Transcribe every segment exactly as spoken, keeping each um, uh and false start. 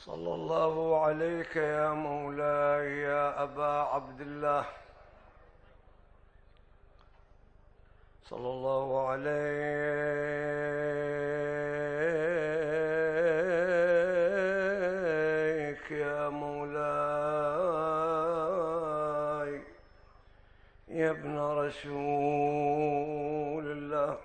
صلى الله عليك يا مولاي يا أبا عبد الله، صلى الله عليك يا مولاي يا ابن رسول الله،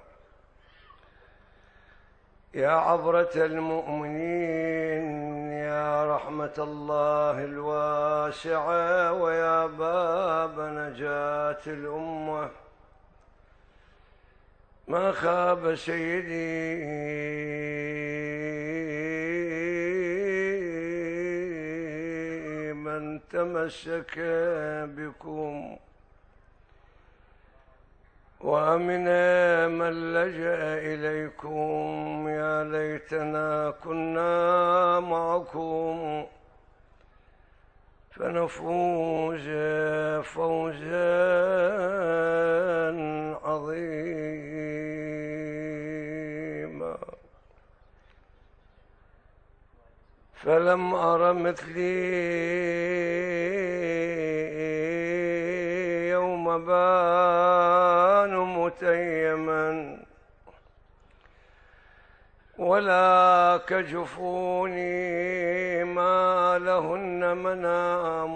يا عبرة المؤمنين، يا رحمة الله الواسعة، ويا باب نجاة الأمة. ما خاب سيدي من تمسك بكم، وأمن من لجأ إليكم. يا ليتنا كنا معكم فنفوز فوزا عظيما. فلم أر مثلي يوم بان متيما، ولا كجفوني ما لهن منام،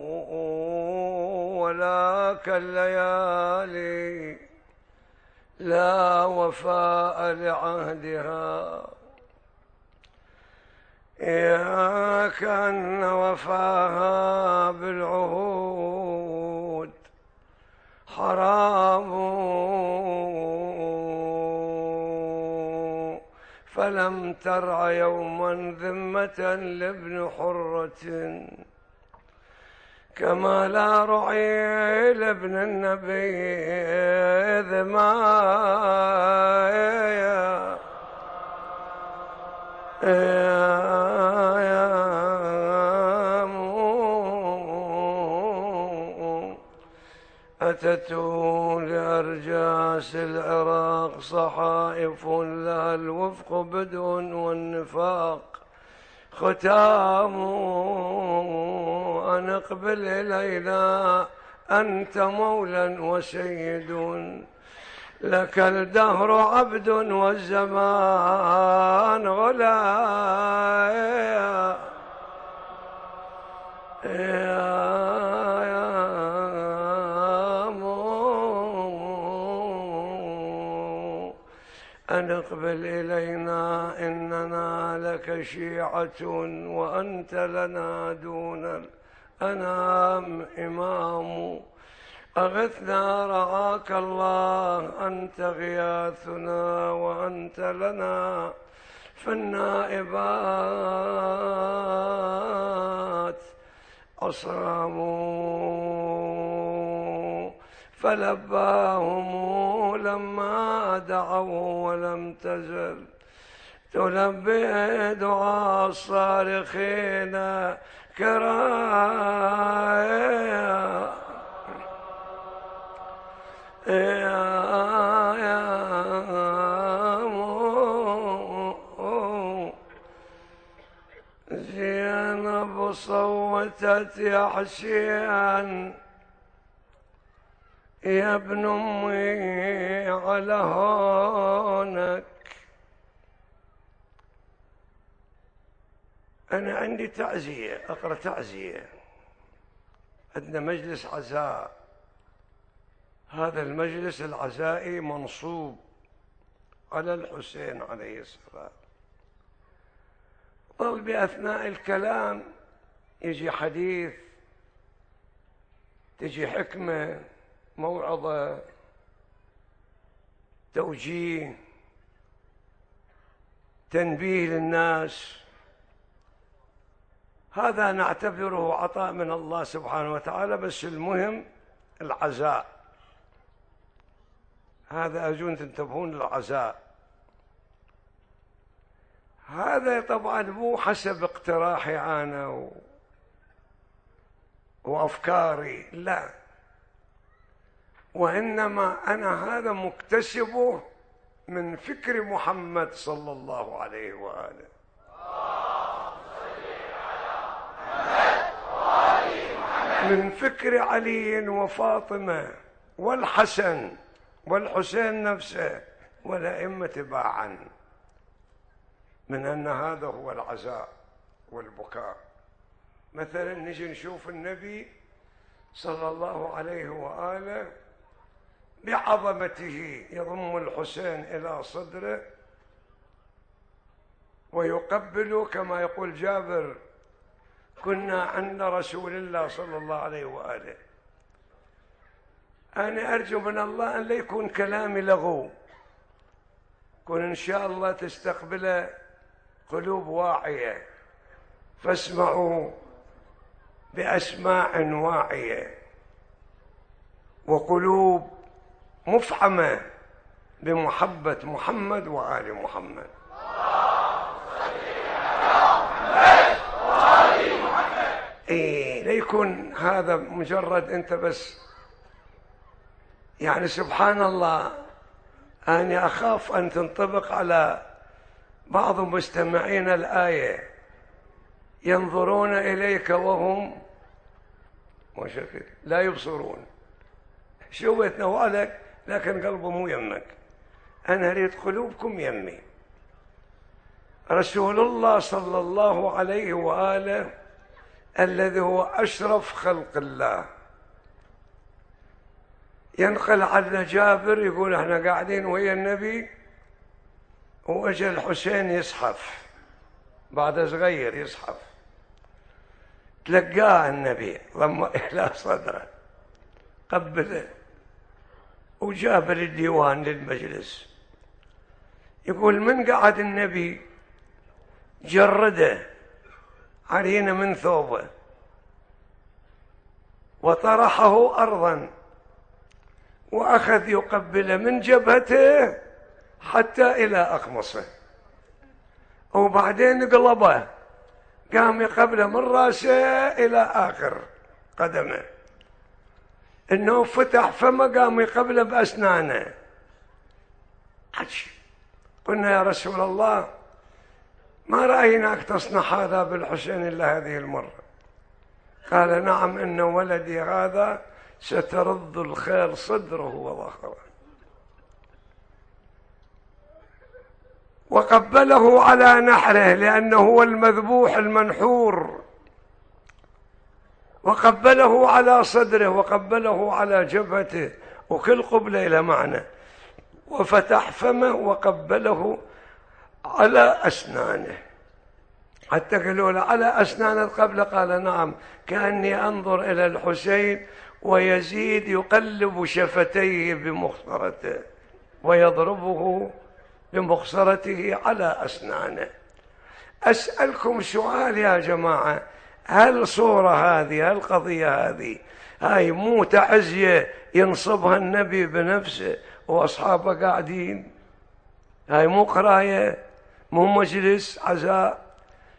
ولا كالليالي لا وفاء لعهدها. يا كأن وفاها بالعهود حرام، فلم ترع يوما ذمة لابن حرة، كما لا رعي لابن النبي ذمايا. أتت لأرجاس العراق صحائف لها الوفق بدء والنفاق ختام. أن اقبل إلينا أنت مولا وسيد، لك الدهر عبد والزمان غلايا. أن اقبل إلينا إننا لك شيعة، وأنت لنا دون الأنام إمام. أغثنا رعاك الله، أنت غياثنا وأنت لنا في النائبات أصرام. فلباهم لما دعوا، ولم تزل تلبي دعاء الصارخين كرايا. زينب صوتت يا حسين يا ابن أمي على هونك. أنا عندي تعزية، أقرأ تعزية. عندنا مجلس عزاء، هذا المجلس العزائي منصوب على الحسين عليه السلام. ظل بأثناء الكلام يجي حديث، تجي حكمة، موعظة، توجيه، تنبيه للناس. هذا نعتبره عطاء من الله سبحانه وتعالى، بس المهم العزاء. هذا أرجو أن تنتبهون للعزاء. هذا طبعا مو حسب اقتراحي أنا و... وأفكاري، لا، وإنما أنا هذا مكتسبه من فكر محمد صلى الله عليه وآله. من فكر علي وفاطمة والحسن والحسين نفسه والأئمة تباعا من أن هذا هو العزاء والبكاء. مثلا نجي نشوف النبي صلى الله عليه وآله بعظمته يضم الحسين إلى صدره ويقبل، كما يقول جابر: كنا عند رسول الله صلى الله عليه وآله. أنا أرجو من الله أن لا يكون كلامي لغو، كن إن شاء الله تستقبل قلوب واعية، فاسمعوا بأسماع واعية وقلوب مفعمة بمحبة محمد وآل محمد. إيه، لا يكون هذا مجرد أنت بس. يعني سبحان الله، أنا أخاف أن تنطبق على بعض مستمعين الآية: ينظرون إليك وهم لا يبصرون. شو بتنوالك لكن قلبه مو يمك. أنا أريد قلوبكم يمي. رسول الله صلى الله عليه وآله الذي هو أشرف خلق الله، ينقل عن جابر يقول: احنا قاعدين ويا النبي وأجى الحسين يزحف، بعد صغير يزحف، تلقاه النبي ضم إلى صدره قبله وجاب الديوان للمجلس. يقول: من قعد النبي جرده عرينا من ثوبه وطرحه أرضا وأخذ يقبل من جبهته حتى إلى أقمصه، وبعدين قلبه قام يقبله من رأسه إلى آخر قدمه، إنه فتح فمه قام يقبله بأسنانه. قلنا: يا رسول الله، ما رأيناك تصنع هذا بالحسين إلا هذه المرة. قال: نعم، إن ولدي هذا سترد الخيل صدره وظهره. وقبله على نحره لأنه هو المذبوح المنحور، وقبله على صدره، وقبله على جبهته، وكل قبلة إلى معنى. وفتح فمه وقبله على أسنانه، حتى قالوا له: على أسنان القبلة؟ قال: نعم، كأني أنظر إلى الحسين ويزيد يقلب شفتيه بمخصرته ويضربه بمخصرته على أسنانه. أسألكم سؤال يا جماعة: هل صورة هذه، هل قضية هذه، هاي مو تعزية ينصبها النبي بنفسه وأصحابه قاعدين؟ هاي مو قراية، مو مجلس عزاء.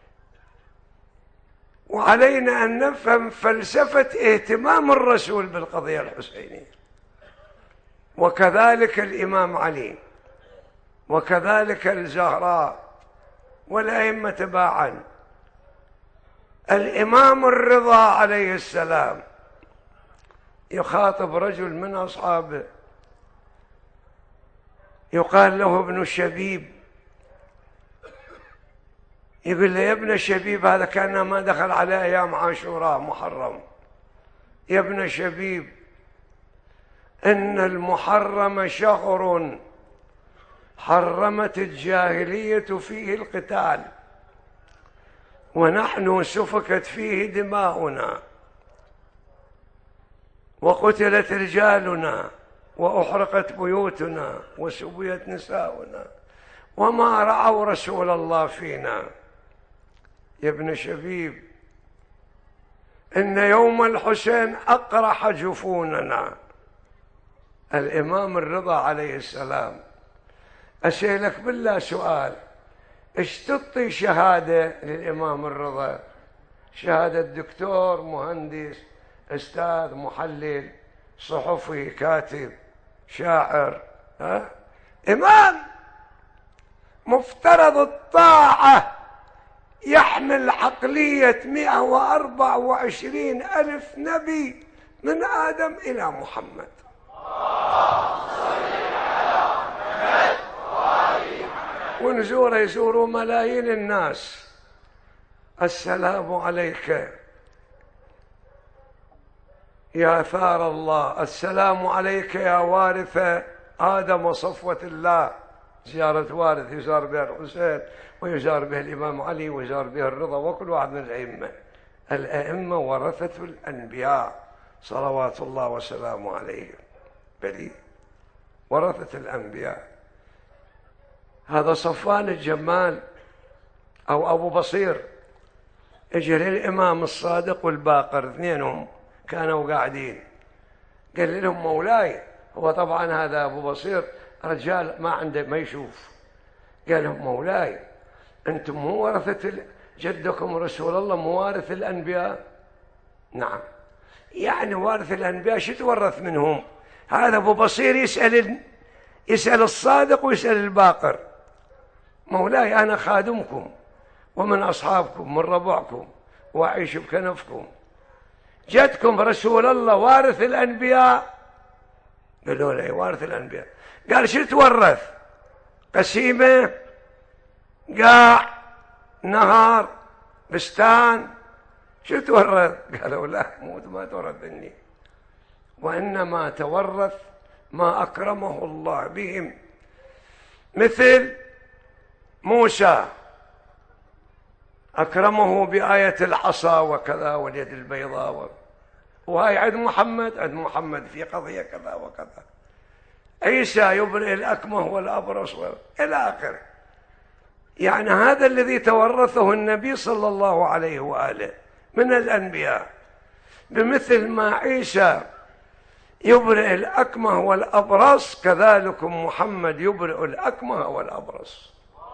وعلينا أن نفهم فلسفة اهتمام الرسول بالقضية الحسينية، وكذلك الإمام علي، وكذلك الزهراء والأئمة تباعا. الإمام الرضا عليه السلام يخاطب رجل من أصحابه يقال له ابن الشبيب، يقول له: يا ابن الشبيب، هذا كان ما دخل على أيام عاشوراء محرم، يا ابن الشبيب، إن المحرم شهر حرمت الجاهلية فيه القتال، ونحن سفكت فيه دماؤنا وقتلت رجالنا وأحرقت بيوتنا وسبيت نساؤنا، وما رعوا رسول الله فينا. يا ابن شبيب، إن يوم الحسين أقرح جفوننا. الإمام الرضا عليه السلام، أسألك بالله سؤال: إيش تعطي شهادة للإمام الرضا؟ شهادة دكتور، مهندس، أستاذ، محلل، صحفي، كاتب، شاعر، ها؟ إمام مفترض الطاعة يحمل عقلية مئة وأربعة وعشرين ألف نبي من آدم إلى محمد. ونزوره يزوروا ملايين الناس. السلام عليك يا ثار الله، السلام عليك يا وارث آدم وصفوة الله. زيارة وارث يزار بها الحسين ويزار به الإمام علي ويزار به الرضا وكل واحد من الأئمة. الأئمة ورثة الأنبياء صلوات الله وسلامه عليهم، بل ورثة الأنبياء. هذا صفوان الجمال أو أبو بصير اجى للإمام الصادق والباقر، اثنينهم كانوا قاعدين، قال لهم مولاي. هو طبعا هذا أبو بصير رجال ما عنده ما يشوف. قال لهم مولاي أنتم مو ورثة جدكم رسول الله مو وارث الأنبياء؟ نعم. يعني وارث الأنبياء شو تورث منهم؟ هذا أبو بصير يسأل يسأل الصادق ويسأل الباقر. مولاي أنا خادمكم ومن أصحابكم من ربعكم وأعيش بكنفكم، جدكم رسول الله وارث الأنبياء؟ قالوا له وارث الأنبياء. قال شو تورث؟ قسيمة، قاع، نهر، بستان، شو تورث؟ قالوا لا موت ما تورث مني، وإنما تورث ما أكرمه الله بهم، مثل موسى أكرمه بآية العصا وكذا واليد البيضاء و... وهي عند محمد عند محمد في قضية كذا وكذا. عيسى يبرئ الأكمه والأبرص و... إلى آخره. يعني هذا الذي تورثه النبي صلى الله عليه وآله من الأنبياء، بمثل ما عيسى يبرئ الأكمه والأبرص كذلك محمد يبرئ الأكمه والأبرص.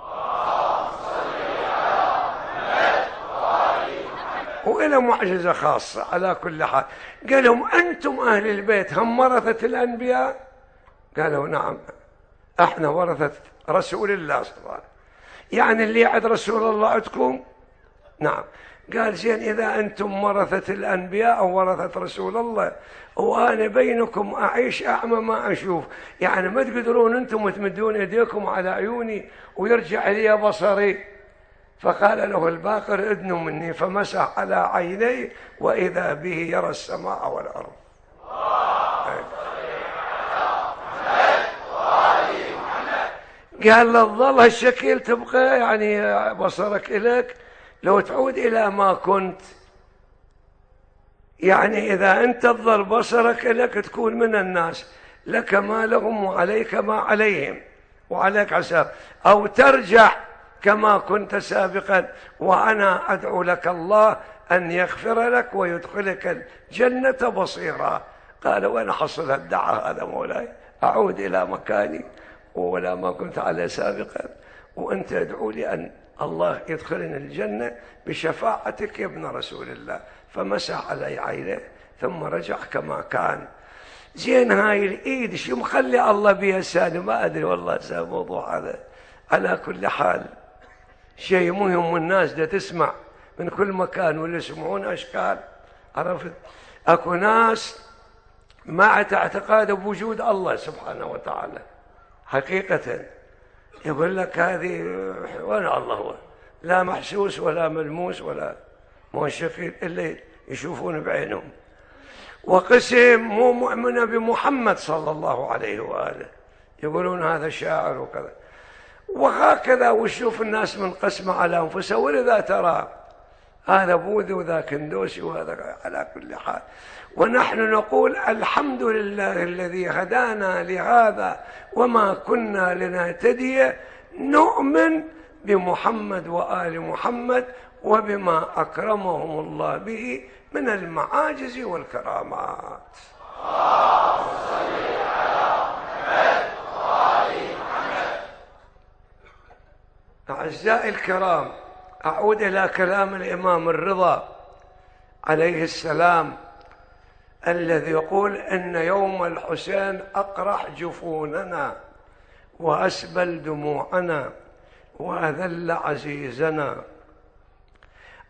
وإلى معجزة خاصة على كل حال. قال لهم أنتم أهل البيت هم ورثة الأنبياء؟ قالوا نعم احنا ورثة رسول الله صلى الله عليه وسلم. يعني اللي يعد رسول الله عندكم؟ نعم. قال زين إذا أنتم ورثة الأنبياء أو ورثة رسول الله وأنا بينكم أعيش أعمى ما أشوف، يعني ما تقدرون أنتم تمدون يديكم على عيوني ويرجع لي بصري؟ فقال له الباقر ادنوا مني، فمسح على عينيه وإذا به يرى السماء والأرض. قال له ظل هالشكل تبقى يعني بصرك إليك لو تعود إلى ما كنت، يعني إذا أنت تظل بصرك إليك تكون من الناس، لك ما لهم وعليك ما عليهم وعليك حساب، أو ترجع كما كنت سابقا، وأنا أدعو لك الله أن يغفر لك ويدخلك الجنة بصيرا. قال وين حصل الدعاء هذا مولاي؟ أعود إلى مكاني ولا ما كنت عليه سابقا، وأنت ادعو لي أن الله يدخلني الجنة بشفاعتك يا ابن رسول الله. فمسح علي عينه ثم رجع كما كان. زين هاي الإيد شو مخلي الله بها سالم؟ ما أدري والله الموضوع هذا. على كل حال شيء مهم، والناس دا تسمع من كل مكان واللي يسمعون أشكال. عرفت أكو ناس مع اعتقاد بوجود الله سبحانه وتعالى حقيقة، يقول لك هذه وين الله هو؟ لا محسوس ولا ملموس ولا منشقين إلا يشوفون بعينهم. وقسم مو مؤمنة بمحمد صلى الله عليه وآله، يقولون هذا شاعر وكذا وهكذا. وشوف الناس من قسمة على أنفسها، ولذا ترى هذا بوذي وذا كندوسي وهذا. على كل حال ونحن نقول الحمد لله الذي هدانا لهذا وما كنا لنهتدي. نؤمن بمحمد وآل محمد وبما أكرمهم الله به من المعاجز والكرامات. أعزائي الكرام، أعود إلى كلام الإمام الرضا عليه السلام الذي يقول إن يوم الحسين أقرح جفوننا وأسبل دموعنا وأذل عزيزنا.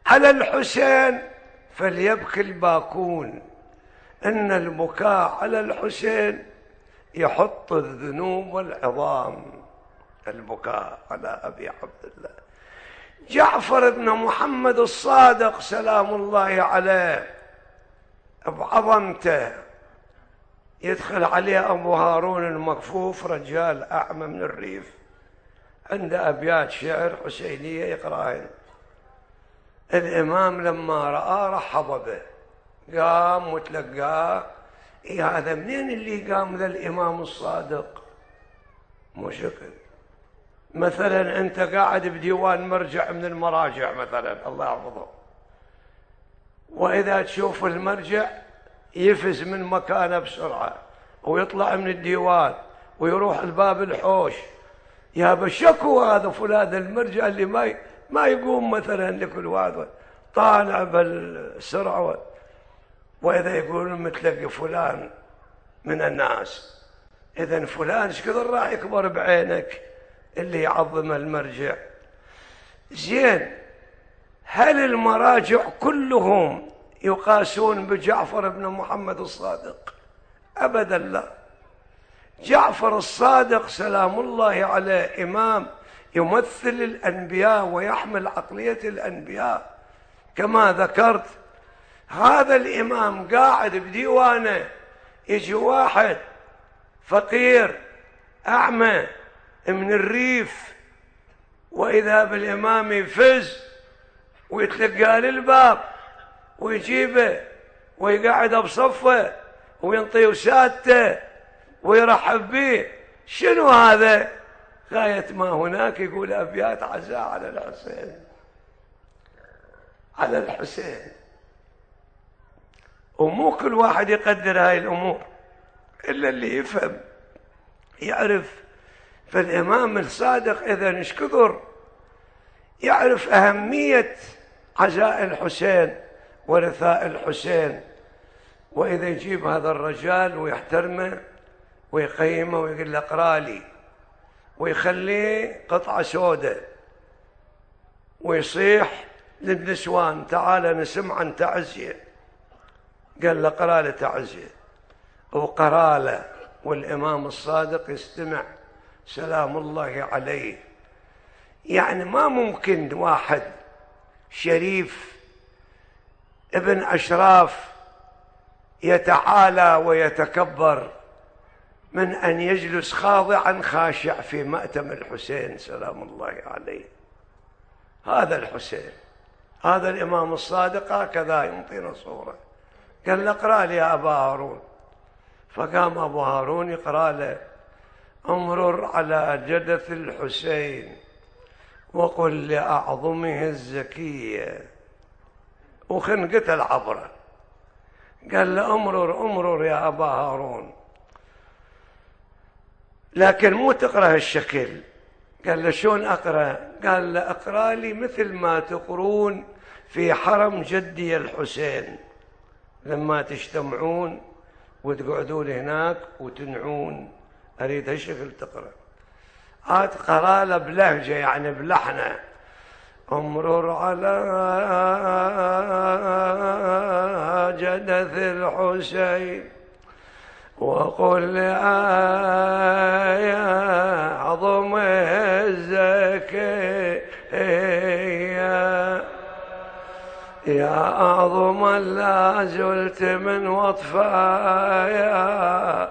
على الحسين فليبكي الباكون، إن البكاء على الحسين يحط الذنوب والعظام. البكاء على أبي عبد الله جعفر بن محمد الصادق سلام الله عليه بعظمته، يدخل عليه أبو هارون المكفوف، رجال أعمى من الريف، عنده أبيات شعر حسينية يقرأهن. الإمام لما رآه رحب به، قام وتلقاه. إيه هذا منين اللي قام ذا الإمام الصادق؟ مو شكل. مثلا أنت قاعد بديوان مرجع من المراجع مثلا الله يحفظه، وإذا تشوف المرجع يفز من مكانه بسرعة ويطلع من الديوان ويروح الباب الحوش، يا بشكوى هذا فلان المرجع اللي ما ما يقوم مثلا لكل واحد طالع بالسرعة. وإذا يقولون متلقي فلان من الناس، إذن فلان ايش كثر راح يكبر بعينك اللي يعظم المرجع. زين، هل المراجع كلهم يقاسون بجعفر بن محمد الصادق؟ أبدا لا. جعفر الصادق سلام الله عليه إمام يمثل الأنبياء ويحمل عقلية الأنبياء كما ذكرت. هذا الإمام قاعد بديوانه، يجي واحد فقير أعمى من الريف، وإذا بالإمام يفز ويتلقى للباب ويجيبه ويقعد بصفه وينطيه وسادته ويرحب به. شنو هذا؟ غاية ما هناك يقول أبيات عزاء على الحسين، على الحسين. ومو كل واحد يقدر هاي الأمور إلا اللي يفهم يعرف. فالإمام الصادق إذن ايش كثر يعرف أهمية عزاء الحسين ورثاء الحسين. وإذا يجيب هذا الرجال ويحترمه ويقيمه ويقول له اقرأ لي، ويخليه قطعة سوداء ويصيح للنسوان تعال نسمع عن تعزية. قال له اقرأ له تعزية، وقرأ له، والإمام الصادق يستمع سلام الله عليه. يعني ما ممكن واحد شريف ابن أشراف يتعالى ويتكبر من أن يجلس خاضعا خاشع في مأتم الحسين سلام الله عليه. هذا الحسين، هذا الإمام الصادق هكذا يعطينا صورة. قال له اقرأ لي يا أبا هارون، فقام أبو هارون يقرأ له امرر على جدث الحسين وقل لأعظمه الزكية، وخنقت العبرة. قال له امرر امرر يا أبا هارون، لكن مو تقرأ الشكل. قال له شلون أقرأ؟ قال له اقرأ لي مثل ما تقرون في حرم جدي الحسين لما تجتمعون وتقعدون هناك وتنعون، أريد هالشكل تقرأ. عاد قرأ له بلهجة يعني بلحنه امرر على جدث الحسين وقل لآية عظم الزكية يا أعظم لا زلت من وطفايا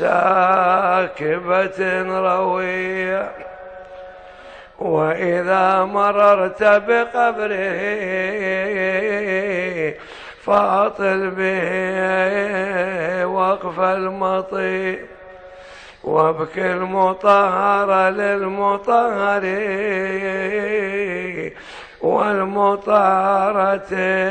ساكبة روية، وإذا مررت بقبره فاطل به وقف المطي، وابكي المطهر للمطهر والمطهرة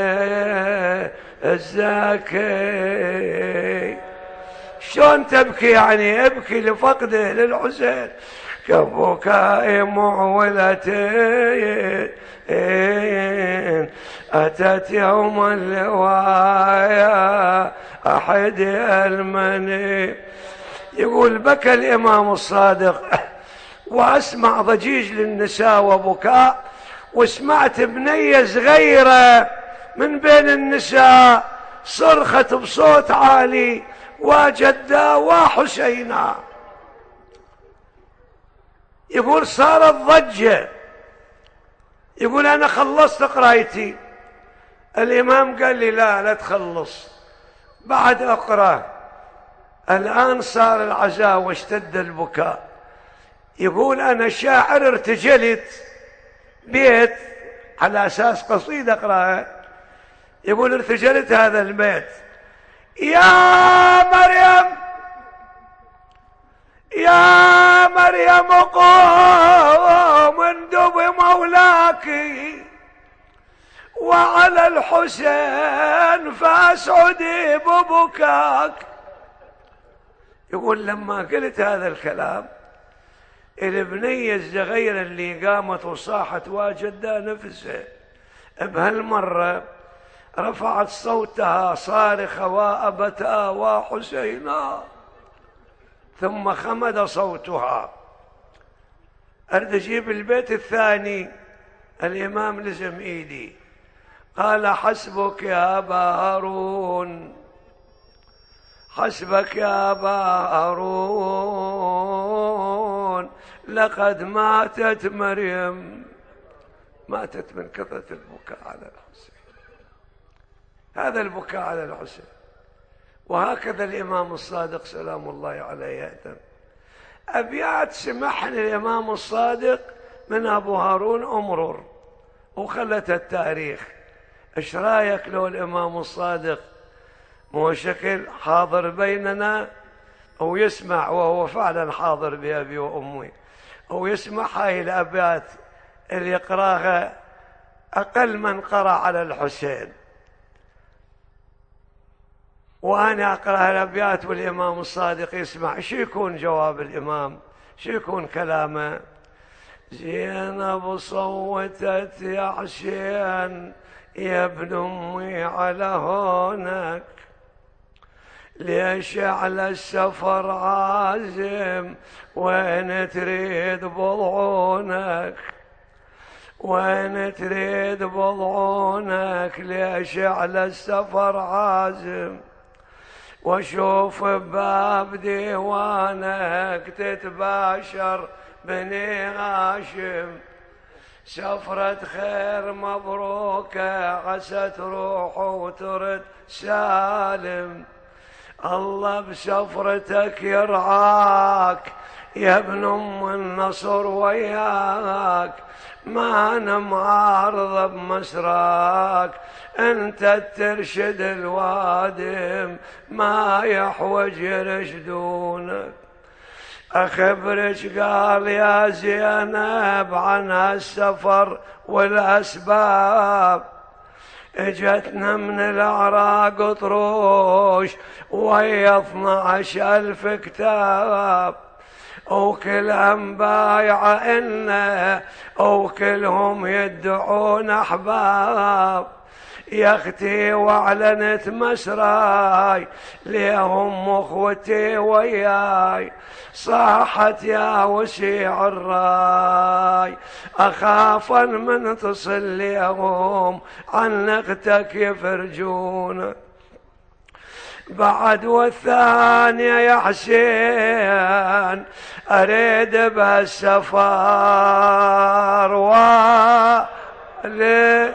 الزاكي. شلون تبكي؟ يعني ابكي لفقده للحسين كبكاء معولة أتت يوم اللوايا أحد المني. يقول بكى الإمام الصادق وأسمع ضجيج للنساء وبكاء، وسمعت بنية صغيرة من بين النساء صرخت بصوت عالي: وجدا وحسينا. يقول صارت ضجة. يقول أنا خلصت قرايتي. الإمام قال لي: لا لا تخلص، بعد أقرأ. الآن صار العزاء واشتد البكاء. يقول أنا شاعر ارتجلت بيت على أساس قصيدة أقرأها. يقول ارتجلت هذا البيت: يا مريم يا مريم قوم اندب مولاك وعلى الحسين فاسعدي ببكاك. يقول لما قلت هذا الكلام البنية الصغيرة اللي قامت وصاحت واجدة نفسها بهالمرة رفعت صوتها صارخة: وأبتا وحسينا. ثم خمد صوتها. أريد أجيب البيت الثاني. الإمام لزم إيدي قال: حسبك يا أبا هارون، حسبك يا أبا هارون، لقد ماتت مريم. ماتت من كثرة البكاء على الحسين. هذا البكاء على الحسين. وهكذا الإمام الصادق سلام الله عليه يأتم. أبيات سمحني الإمام الصادق من أبو هارون أمرر وخلت التاريخ. إيش رايك لو الإمام الصادق مو شكل حاضر بيننا أو يسمع، وهو فعلا حاضر بأبي وأمي، أو يسمع هاي الأبيات اللي يقراها أقل من قرأ على الحسين، وأنا أقرأ الأبيات والإمام الصادق يسمع. شو يكون جواب الإمام؟ شو يكون كلامه؟ زينب صوتت يا حسين يا ابن أمي على هونك، ليش على السفر عازم وين تريد بضعونك، وين تريد بضعونك، ليش على السفر عازم، واشوف بباب ديوانك تتباشر بني هاشم، سفرة خير مبروكة عسى تروح وترد سالم، الله بسفرتك يرعاك يا ابن ام النصر وياك، ما انا معارضة بمسراك، انت ترشد الوادم ما يحوج يرشدونك. أخبرك قال يا زينب عن هالسفر والأسباب، اجتنا من العراق طروش وهي اثنعش ألف كتاب، وكلهم بايعة إنا وكلهم يدعون أحباب، يا اختي واعلنت مسراي ليهم اخوتي وياي، صاحت يا وسيع الراي اخافا من تصل ليهم عن اختك يفرجونك. بعد والثانية يا حسين اريد بهالسفر ولي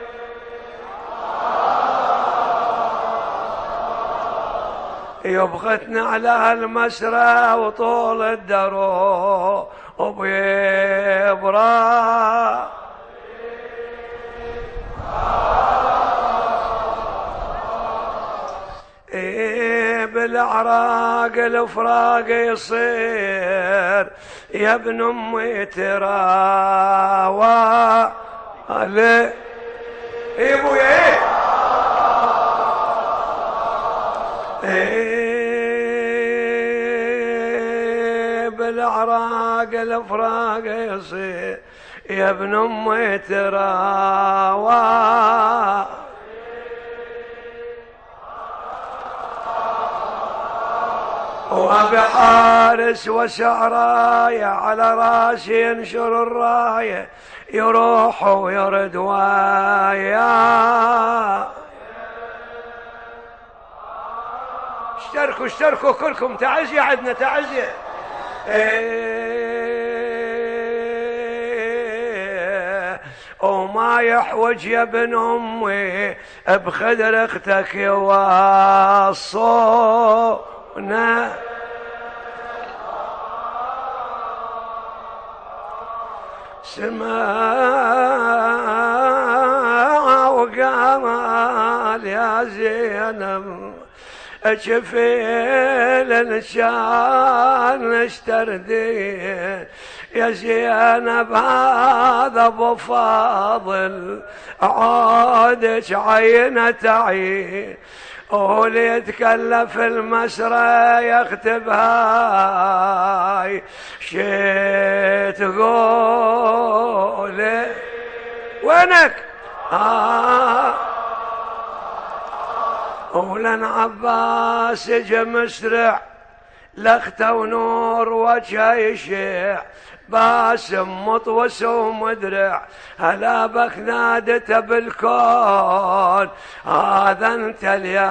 يبغتنا على هالمسرى وطول الدرو وبيبرا إيه بالعراق الفراق يصير يا ابن امي تراوى علي إيه بويا إيه بالعراق الافراق يصير يا ابن امي تراوى، ما بحارس وسعراية على راسي ينشر الراية يروح ويرد ويا. اشتركوا اشتركوا كلكم، تعزية عندنا تعزية. ايه وما يحوج يا ابن امي بخدر اختك يوصونا. سمع وقال يا زينب جفيل الشان اشتردين يا زينب هذا ابو فاضل عودك عينه تعين واللي يتكلف المسرى يكتب هاي شي تقول وينك آه ولن عباس اجا مسرع لخته ونور وجهه يشع باسم مطوس ومدرع هلا بك نادته بالكون هذا انت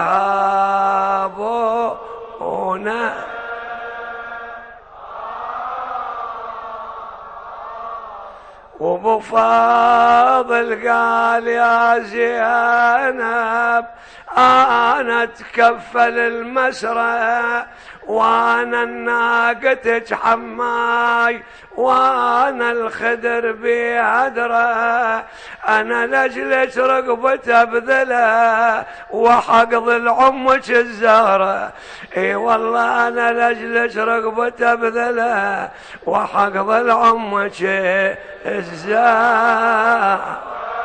اليهابونا. وابو فاضل قال يا زينب انا اتكفل المسرى وانا الناقة حماي وانا الخدر بهدره انا لجلك رقبته بذله وحقض العمك الزهره. اي والله انا لجلك رقبته بذله وحقض العمك الزهره.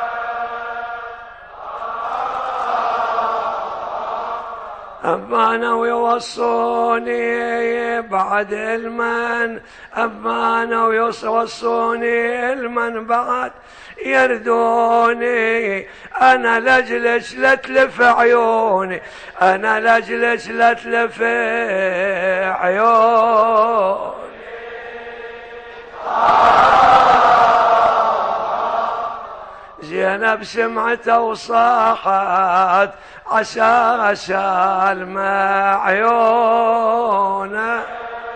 أبانا ويوصوني بعد المن أبانا ويوصوني المن بعد يردوني أنا لجلس لا تلف عيوني أنا لجلس لا تلف عيوني. زينب سمعته وصاحت عسى عسى المعيونة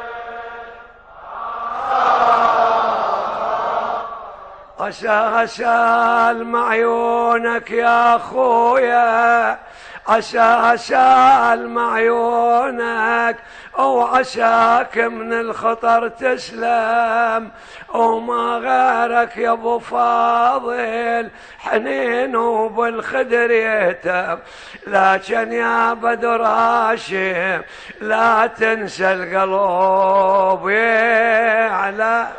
عسى عسى المعيونك يا أخويا عسى عسى المعيونك وعساك من الخطر تسلم وما غيرك يا ابو فاضل حنين وبالخدر يهتم لكن يا بدر هاشم لا تنسى القلب يعلى.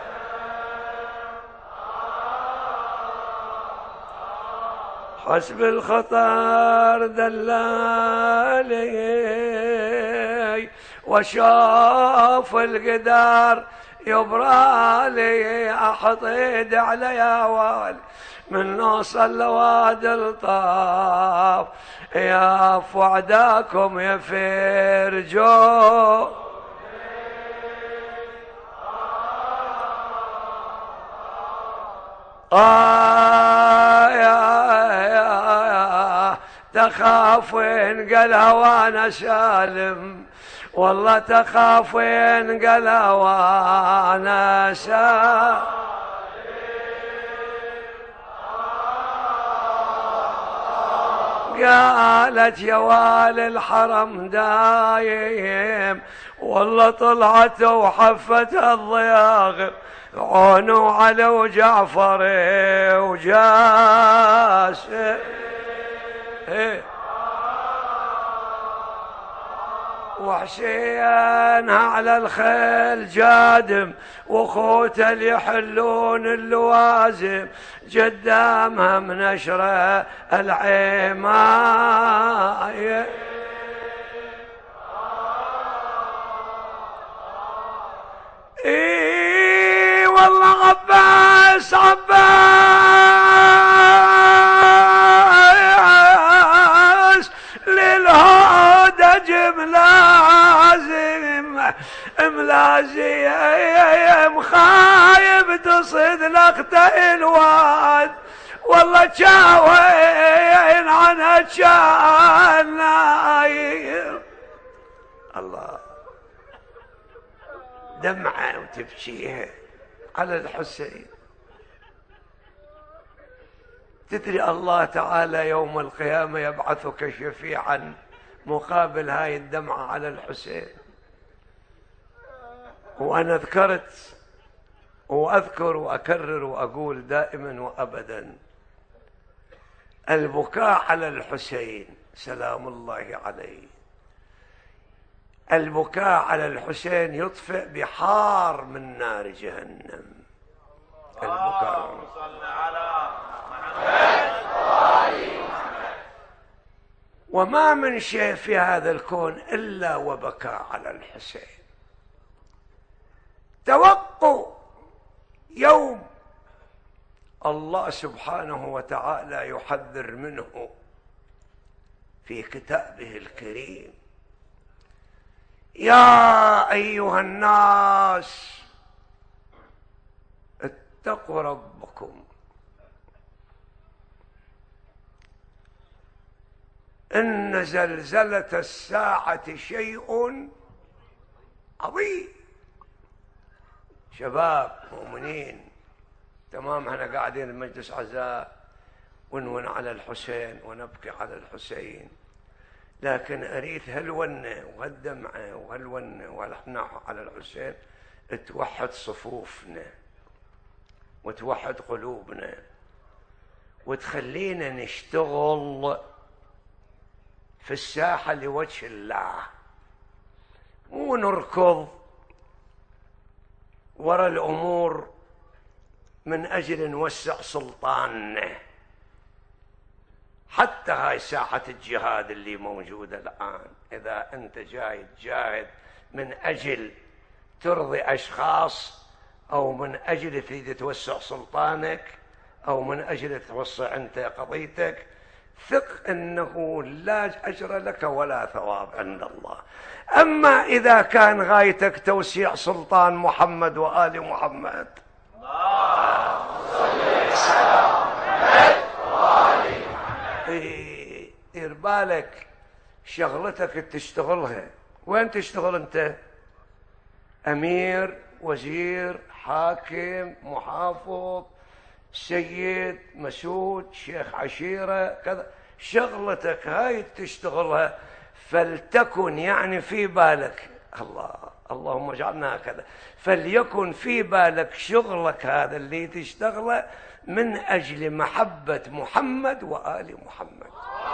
حسب الخطر دلالي وشاف القدر يبرالي احط ايد على يا والي من نوصل لوادي الطاف يا فعداكم يا فرجو. آه يا يا تخاف وين قالها وانا سالم والله تخاف وين قالها وانا سالم. قالت يا والي الحرم دايم والله طلعت وحفت الضياغم عونوا على وجعفر وجاس وحسين على الخيل جادم وخوته اللي يحلون اللوازم قدامها منشره العمايه. اي والله عباس عباس للهدى جم لازم ولازم خايب تصيد لقطة الواد، والله شاوين عنها كان نايم. الله، دمعة وتبكيها على الحسين. تدري الله تعالى يوم القيامة يبعثك شفيعا مقابل هاي الدمعة على الحسين. وأنا ذكرت وأذكر وأكرر وأقول دائما وأبدا، البكاء على الحسين سلام الله عليه، البكاء على الحسين يطفئ بحار من نار جهنم. البكاء وما من شيء في هذا الكون إلا وبكاء على الحسين. توقوا يوم الله سبحانه وتعالى يحذر منه في كتابه الكريم: يا أيها الناس اتقوا ربكم إن زلزلة الساعة شيء عظيم. شباب مؤمنين، تمام، احنا قاعدين بمجلس عزاء ونون على الحسين ونبكي على الحسين، لكن أريد هالونة وهالدمعة وهالونة وهالحناح على الحسين توحد صفوفنا وتوحد قلوبنا وتخلينا نشتغل في الساحة لوجه الله، مو نركض وراء الأمور من أجل نوسع سلطاننا. حتى هاي ساحة الجهاد اللي موجودة الآن، إذا أنت جاي تجاهد من أجل ترضي أشخاص أو من أجل تريد توسع سلطانك أو من أجل توسع أنت قضيتك، ثق أنه لا أجر لك ولا ثواب عند الله. أما إذا كان غايتك توسيع سلطان محمد وآل محمد، إيه، دير بالك شغلتك تشتغلها. وين تشتغل أنت؟ أمير، وزير، حاكم، محافظ، سيد، مسود، شيخ عشيرة، كذا، شغلتك هاي تشتغلها. فلتكن يعني في بالك، الله اللهم اجعلنا هكذا، فليكن في بالك شغلك هذا اللي تشتغله من أجل محبة محمد وآل محمد،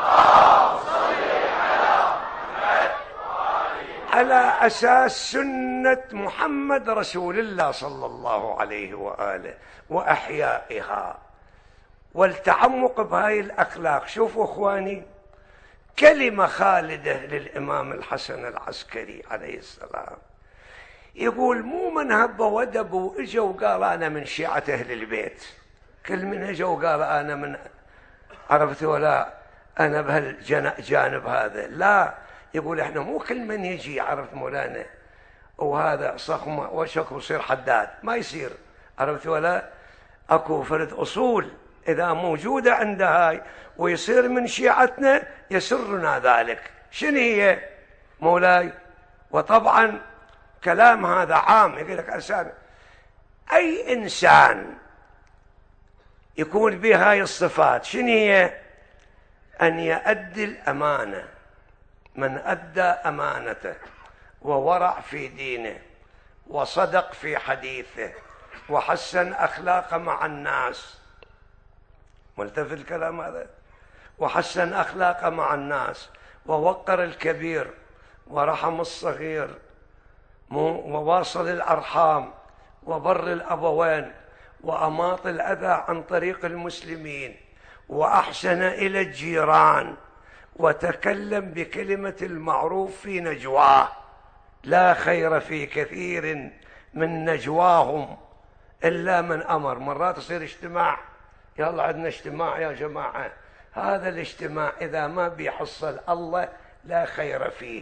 على أساس سنة محمد رسول الله صلى الله عليه وآله وأحيائها والتعمق بهاي الأخلاق. شوفوا أخواني، كلمة خالدة للإمام الحسن العسكري عليه السلام، يقول: مو من هب ودب وإجا وقال أنا من شيعة أهل البيت، كل من إجا وقال أنا من، عرفت ولا، أنا بهالجانب هذا، لا، يقول إحنا مو كل من يجي، عرفت مولانا، وهذا صخمة وشك وصير حداد، ما يصير، عرفت ولا، أكو فرد أصول إذا موجودة عند هاي ويصير من شيعتنا يسرنا ذلك. شنو هي مولاي؟ وطبعا كلام هذا عام، يقول لك أسان أي إنسان يكون به هاي الصفات، شنو هي؟ أن يؤدي الأمانة، من أدى أمانته وورع في دينه وصدق في حديثه وحسن أخلاقه مع الناس، ملتفت الكلام هذا، وحسن أخلاقه مع الناس ووقر الكبير ورحم الصغير وواصل الأرحام وبر الأبوين وأماط الأذى عن طريق المسلمين وأحسن إلى الجيران وتكلم بكلمة المعروف في نجواه. لا خير في كثير من نجواهم إلا من أمر. مرات يصير اجتماع، يلا عندنا اجتماع يا جماعة، هذا الاجتماع إذا ما بيحصل الله لا خير فيه،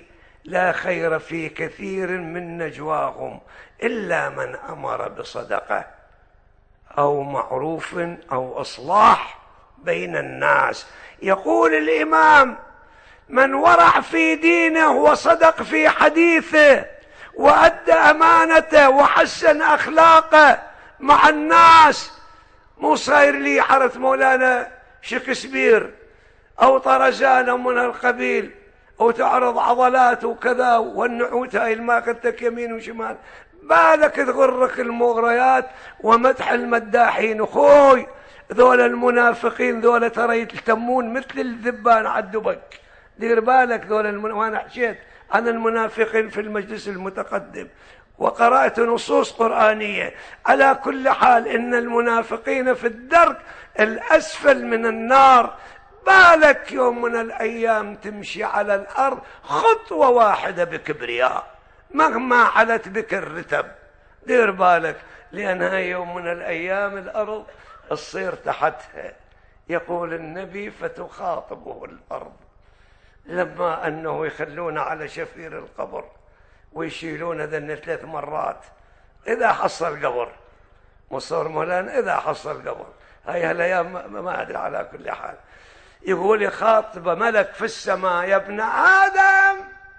لا خير في كثير من نجواهم إلا من أمر بصدقة أو معروف أو إصلاح بين الناس. يقول الإمام: من ورع في دينه وصدق في حديثه وأدى أمانته وحسن أخلاقه مع الناس، مو صاير لي حرة مولانا شكسبير أو طرزان أو من القبيل، أو تعرض عضلات وكذا والنعوت هاي الماكتك يمين وشمال، بالك تغرك المغريات ومدح المداحين. خوي ذول المنافقين ذول ترى يلتمون مثل الذبان على الدبك، دير بالك ذول المن... وانا حكيت عن المنافقين في المجلس المتقدم وقرأت نصوص قرآنية. على كل حال إن المنافقين في الدرك الأسفل من النار. بالك يوم من الأيام تمشي على الأرض خطوة واحدة بكبرياء مهما علت بك الرتب، دير بالك، لأنها يوم من الأيام الأرض تصير تحتها. يقول النبي: فتخاطبه الأرض، لما أنه يخلون على شفير القبر ويشيلون ذن ثلاث مرات إذا حصل قبر، مصور مولانا إذا حصل قبر، هاي هالأيام ما, ما أدري. على كل حال يقول: يخاطب ملك في السماء: يا ابن آدم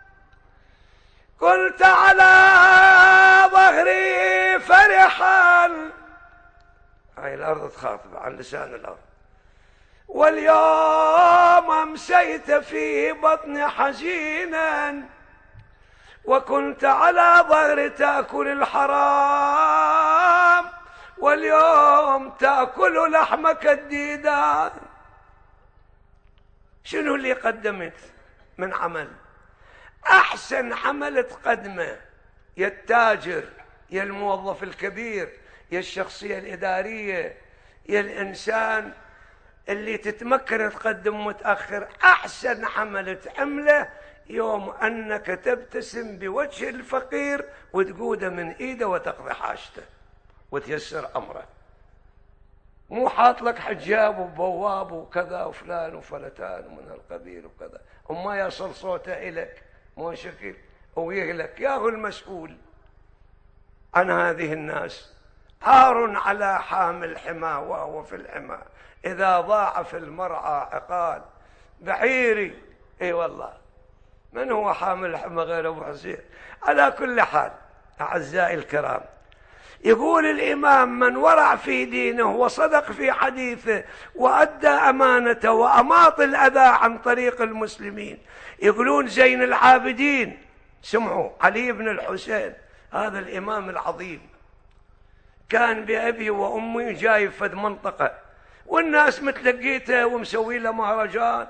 كنت على ظهري فرحا، هاي الأرض تخاطب عن لسان الأرض، واليوم أمسيت في بطن حزينا، وكنت على ظهر تأكل الحرام، واليوم تأكل لحمك الديدان. شنو اللي قدمت من عمل؟ أحسن عمل تقدمه يا التاجر، يا الموظف الكبير، يا الشخصية الإدارية، يا الإنسان اللي تتمكن تقدم متأخر. أحسن عمل تعمله يوم أنك تبتسم بوجه الفقير وتقوده من إيده وتقضي حاجته وتيسر أمره، مو حاط لك حجاب وبواب وكذا وفلان وفلتان ومن القبيل وكذا وما يصل صوته إليك، مو شكل ويهلك. ياهو المسؤول عن هذه الناس عار على حامل الحمى وهو في الحمى، إذا ضاع في المرعى عقال بعيري. اي والله، من هو حامل الحمى غير أبو حسين؟ على كل حال أعزائي الكرام، يقول الإمام: من ورع في دينه وصدق في حديثه وأدى أمانته وأماط الأذى عن طريق المسلمين. يقولون زين العابدين، سمعوا، علي بن الحسين هذا الإمام العظيم كان بأبي وأمي جاي في منطقة والناس متلقيته ومسوي له مهرجان،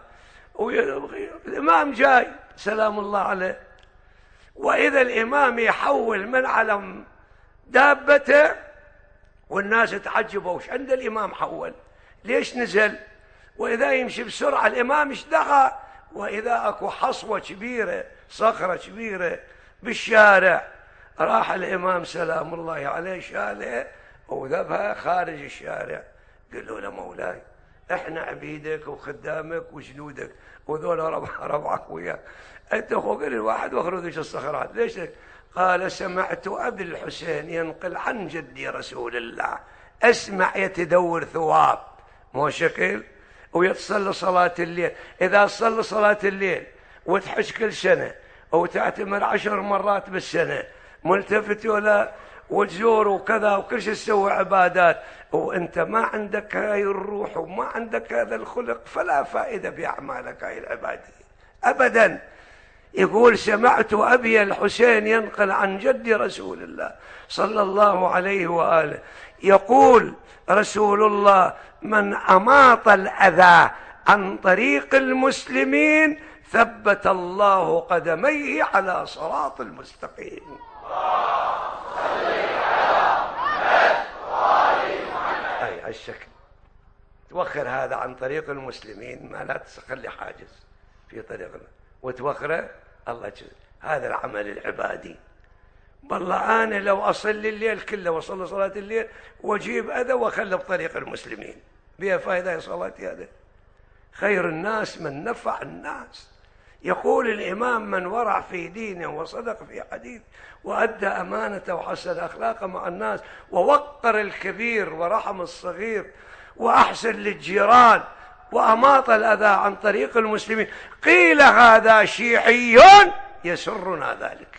والإمام جاي سلام الله عليه، وإذا الإمام يحول من علم دابته والناس تعجبوا: وش عند الإمام حول؟ ليش نزل؟ وإذا يمشي بسرعة الإمام ايش دخل؟ وإذا أكو حصوة كبيرة، صخرة كبيرة بالشارع، راح الإمام سلام الله عليه شاله وذبها خارج الشارع. قالوا له: مولاي احنا عبيدك وخدامك وجنودك وذول ربع ربعك وياك، انت فوق الواحد واخرج وش الصخرات ليش؟ قال: سمعت أبي الحسين ينقل عن جدي رسول الله، اسمع يتدور ثواب، مو شكل، ويتصلي صلاة الليل. إذا صلى صلاة الليل وتحج كل سنة وتعتمر عشر مرات بالسنة ملتفت ولا وتزور وكذا وكل شيء تسوي عبادات، وانت ما عندك هاي الروح وما عندك هذا الخلق، فلا فائدة بأعمالك هاي العبادية أبدا. يقول: سمعت أبي الحسين ينقل عن جد رسول الله صلى الله عليه وآله يقول رسول الله: من أماط الأذى عن طريق المسلمين ثبت الله قدميه على صراط المستقيم. أي الشكل توخر هذا عن طريق المسلمين، ما لا تخلي حاجز في طريقنا وتوخره الله جزء. هذا العمل العبادي. والله أنا لو أصلي الليل كله وصلي صلاة الليل وأجيب أذى وأخلي بطريق المسلمين بها فائدة يا صلاتي. هذا خير الناس من نفع الناس. يقول الإمام: من ورع في دينه وصدق في حديث وأدى أمانته وحسن أخلاقه مع الناس ووقر الكبير ورحم الصغير وأحسن للجيران وأماط الأذى عن طريق المسلمين، قيل هذا شيعي يسرنا ذلك.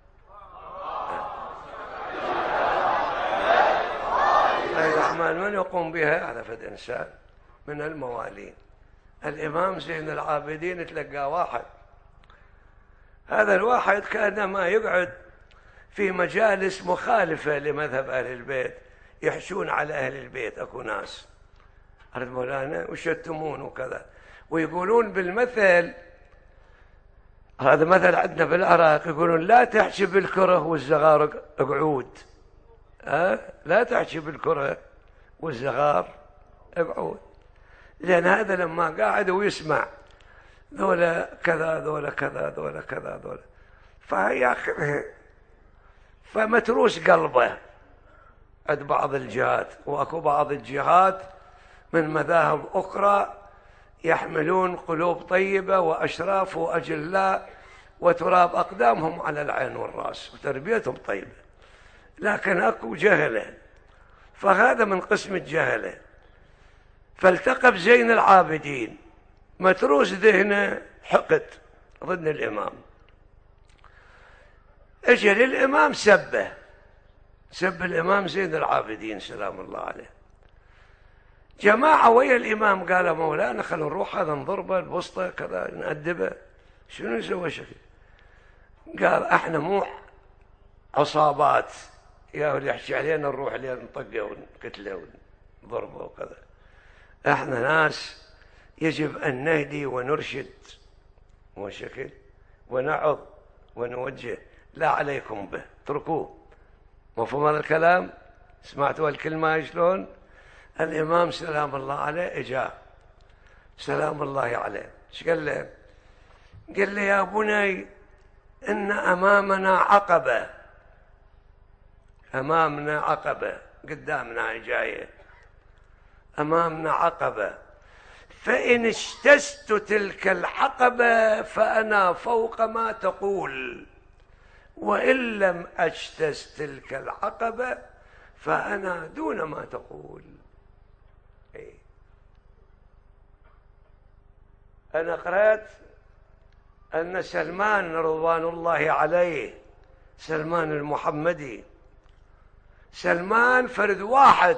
هذه الأعمال من يقوم بها؟ هذا فد إنسان من الموالين. الإمام زين العابدين تلقى واحد، هذا الواحد كأنما يقعد في مجالس مخالفة لمذهب أهل البيت، يحشون على أهل البيت. أكو ناس أرد مولانا ويشتمون وكذا، ويقولون بالمثل، هذا مثل عندنا في العراق، يقولون: لا تحشي بالكره والزغار اقعود. أه؟ لا تحشي بالكره والزغار اقعود. لأن هذا لما قاعد ويسمع ذولا كذا ذولا كذا ذولا كذا ذولا، فياخذها، فمتروس قلبه عند بعض الجهات. واكو بعض الجهات من مذاهب أخرى يحملون قلوب طيبة وأشراف وأجلاء وتراب أقدامهم على العين والرأس وتربيتهم طيبة، لكن أكو جهلة، فهذا من قسم الجهلة. فالتقى بزين العابدين، متروس ذهنه حقد ضد الإمام، اجى للإمام سبه، سب الإمام زين العابدين سلام الله عليه. جماعة ويا الإمام قال: مولانا خلونا نروح هذا نضربه البسطة كذا نأدبه. شنو يسوي شكل؟ قال: احنا مو عصابات يا اللي يحكي علينا نروح عليه نطقه ونقتله ونضربه وكذا، احنا ناس يجب أن نهدي ونرشد مو شكل ونعظ ونوجه، لا عليكم به، اتركوه. مفهوم هذا الكلام؟ سمعتوا الكلمة شلون؟ الإمام سلام الله عليه اجا سلام الله عليه، ايش قال له؟ قال لي: يا بني إن أمامنا عقبة، أمامنا عقبة، قدامنا جاية، أمامنا عقبة، فإن اجتزت تلك العقبة فأنا فوق ما تقول، وإن لم أجتز تلك العقبة فأنا دون ما تقول. إيه؟ أنا قرأت أن سلمان رضوان الله عليه، سلمان المحمدي، سلمان فرد واحد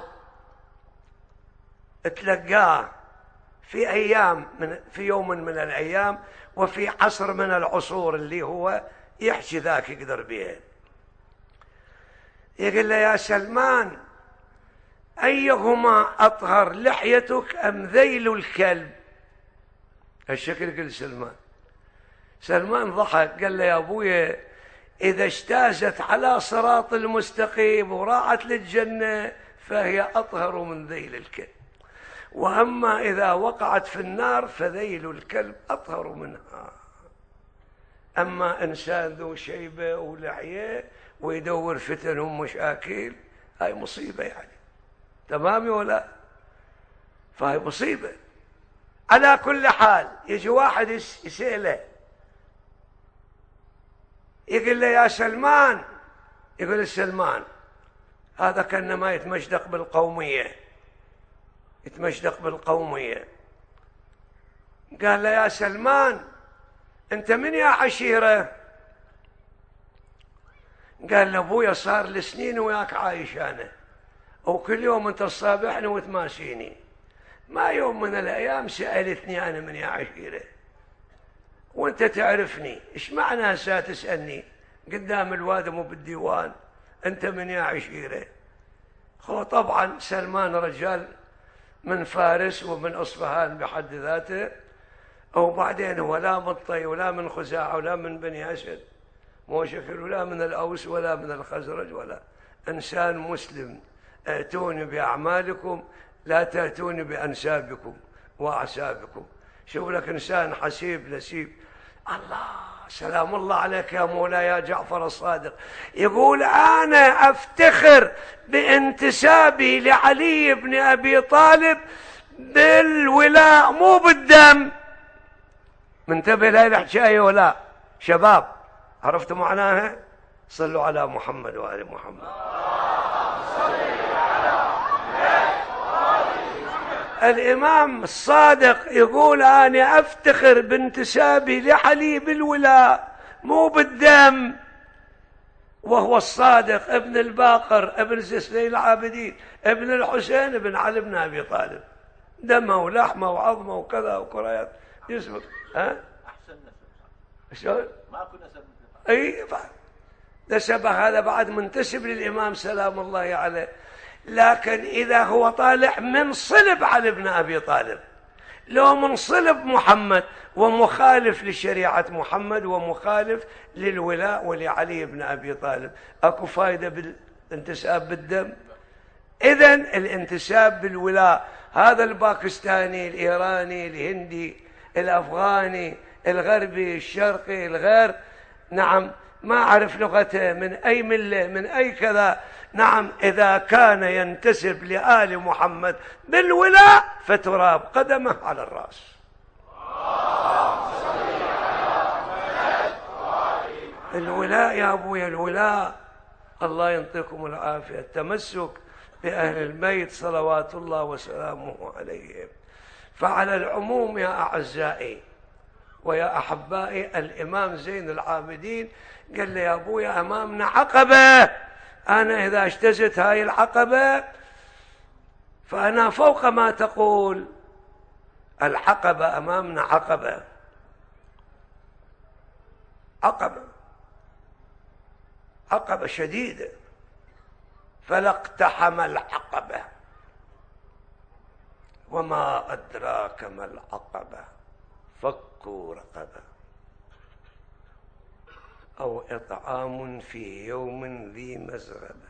اتلقاه في أيام من في يوم من الأيام وفي عصر من العصور اللي هو يحكي ذاك يقدر بيه. يقول له: يا سلمان أيهما أطهر، لحيتك أم ذيل الكلب؟ الشكل قل سلمان. سلمان ضحك قال له: يا أبويا إذا اجتازت على صراط المستقيم وراعت للجنة فهي أطهر من ذيل الكلب، وأما إذا وقعت في النار فذيل الكلب أطهر منها. أما إنسان ذو شيبة ولحية ويدور فتن ومشاكل، هاي مصيبة يعني، تمام ولا؟ فهي مصيبة. على كل حال يجي واحد يسأله، يقول له: يا سلمان، يقول سلمان هذا كان ما يتمشدق بالقومية، يتمشدق بالقومية. قال له: يا سلمان أنت من يا عشيرة؟ قال له: أبويا صار لسنين وياك عايش أنا، وكل يوم أنت تصابحني وتماسيني، ما يوم من الأيام سألتني أنا من يا عشيرة، وأنت تعرفني، إيش معنى هسه تسألني قدام الوادم وبالديوان أنت من يا عشيرة؟ هو طبعا سلمان رجال من فارس ومن أصفهان بحد ذاته، وبعدين هو لا من طي ولا من خزاعة ولا من بني أسد، مو شكل ولا من الأوس ولا من الخزرج، ولا إنسان مسلم. ائتوني بأعمالكم لا تأتوني بأنسابكم وأعسابكم. شوف لك إنسان حسيب نسيب. الله سلام الله عليك يا مولاي يا جعفر الصادق. يقول: أنا أفتخر بانتسابي لعلي بن أبي طالب بالولاء مو بالدم. منتبه لهذه الحكاية ولا شباب؟ عرفتوا معناها؟ صلوا على محمد وآل محمد. الإمام الصادق يقول أنا أفتخر بانتسابي لعلي بالولاء مو بالدم، وهو الصادق ابن الباقر ابن زين العابدين ابن الحسين ابن علي بن أبي طالب، دمه ولحمه وعظمه وكذا وكريات يسبق. ها أحسن نسب شلون؟ ماكو نسب. أي نسبه هذا بعد منتسب للإمام سلام الله عليه، لكن إذا هو طالع من صلب علي بن أبي طالب، لو من صلب محمد ومخالف لشريعة محمد ومخالف للولاء ولعلي بن أبي طالب، أكو فايدة بالانتساب بالدم؟ إذن الانتساب بالولاء هذا الباكستاني الإيراني الهندي الأفغاني الغربي الشرقي الغير، نعم ما أعرف لغته من أي ملة من أي كذا، نعم إذا كان ينتسب لآل محمد بالولاء فتراب قدمه على الرأس. الولاء يا أبويا الولاء، الله ينطيكم العافية، التمسك بأهل البيت صلوات الله وسلامه عليهم. فعلى العموم يا أعزائي ويا أحبائي، الإمام زين العابدين قال لي يا أبويا أمامنا عقبة، أنا إذا اجتزت هاي العقبة فأنا فوق ما تقول، العقبة أمامنا عقبة عقبة عقبة شديدة، فلا اقتحم العقبة وما أدراك ما العقبة فك رقبة أو إطعام في يوم ذي مسغبة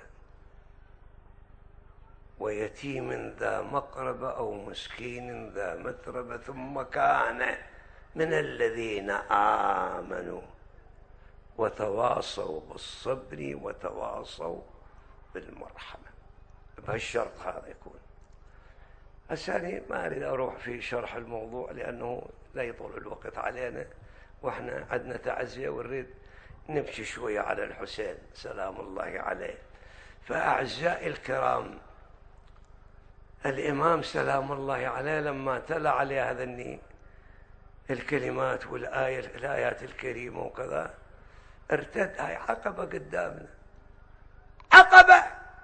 ويتيم ذا مقربة أو مسكين ذا متربة ثم كان من الذين آمنوا وتواصوا بالصبر وتواصوا بالمرحمة. بهالشرط هذا يكون. أسألني ما أريد أروح في شرح الموضوع لأنه لا يطول الوقت علينا، وإحنا عندنا تعزية ونريد نبكي شوية على الحسين سلام الله عليه. فأعزائي الكرام، الإمام سلام الله عليه لما تلا عليه هذني الكلمات والآية الآيات الكريمة وكذا، ارتد هاي عقبة قدامنا، عقبة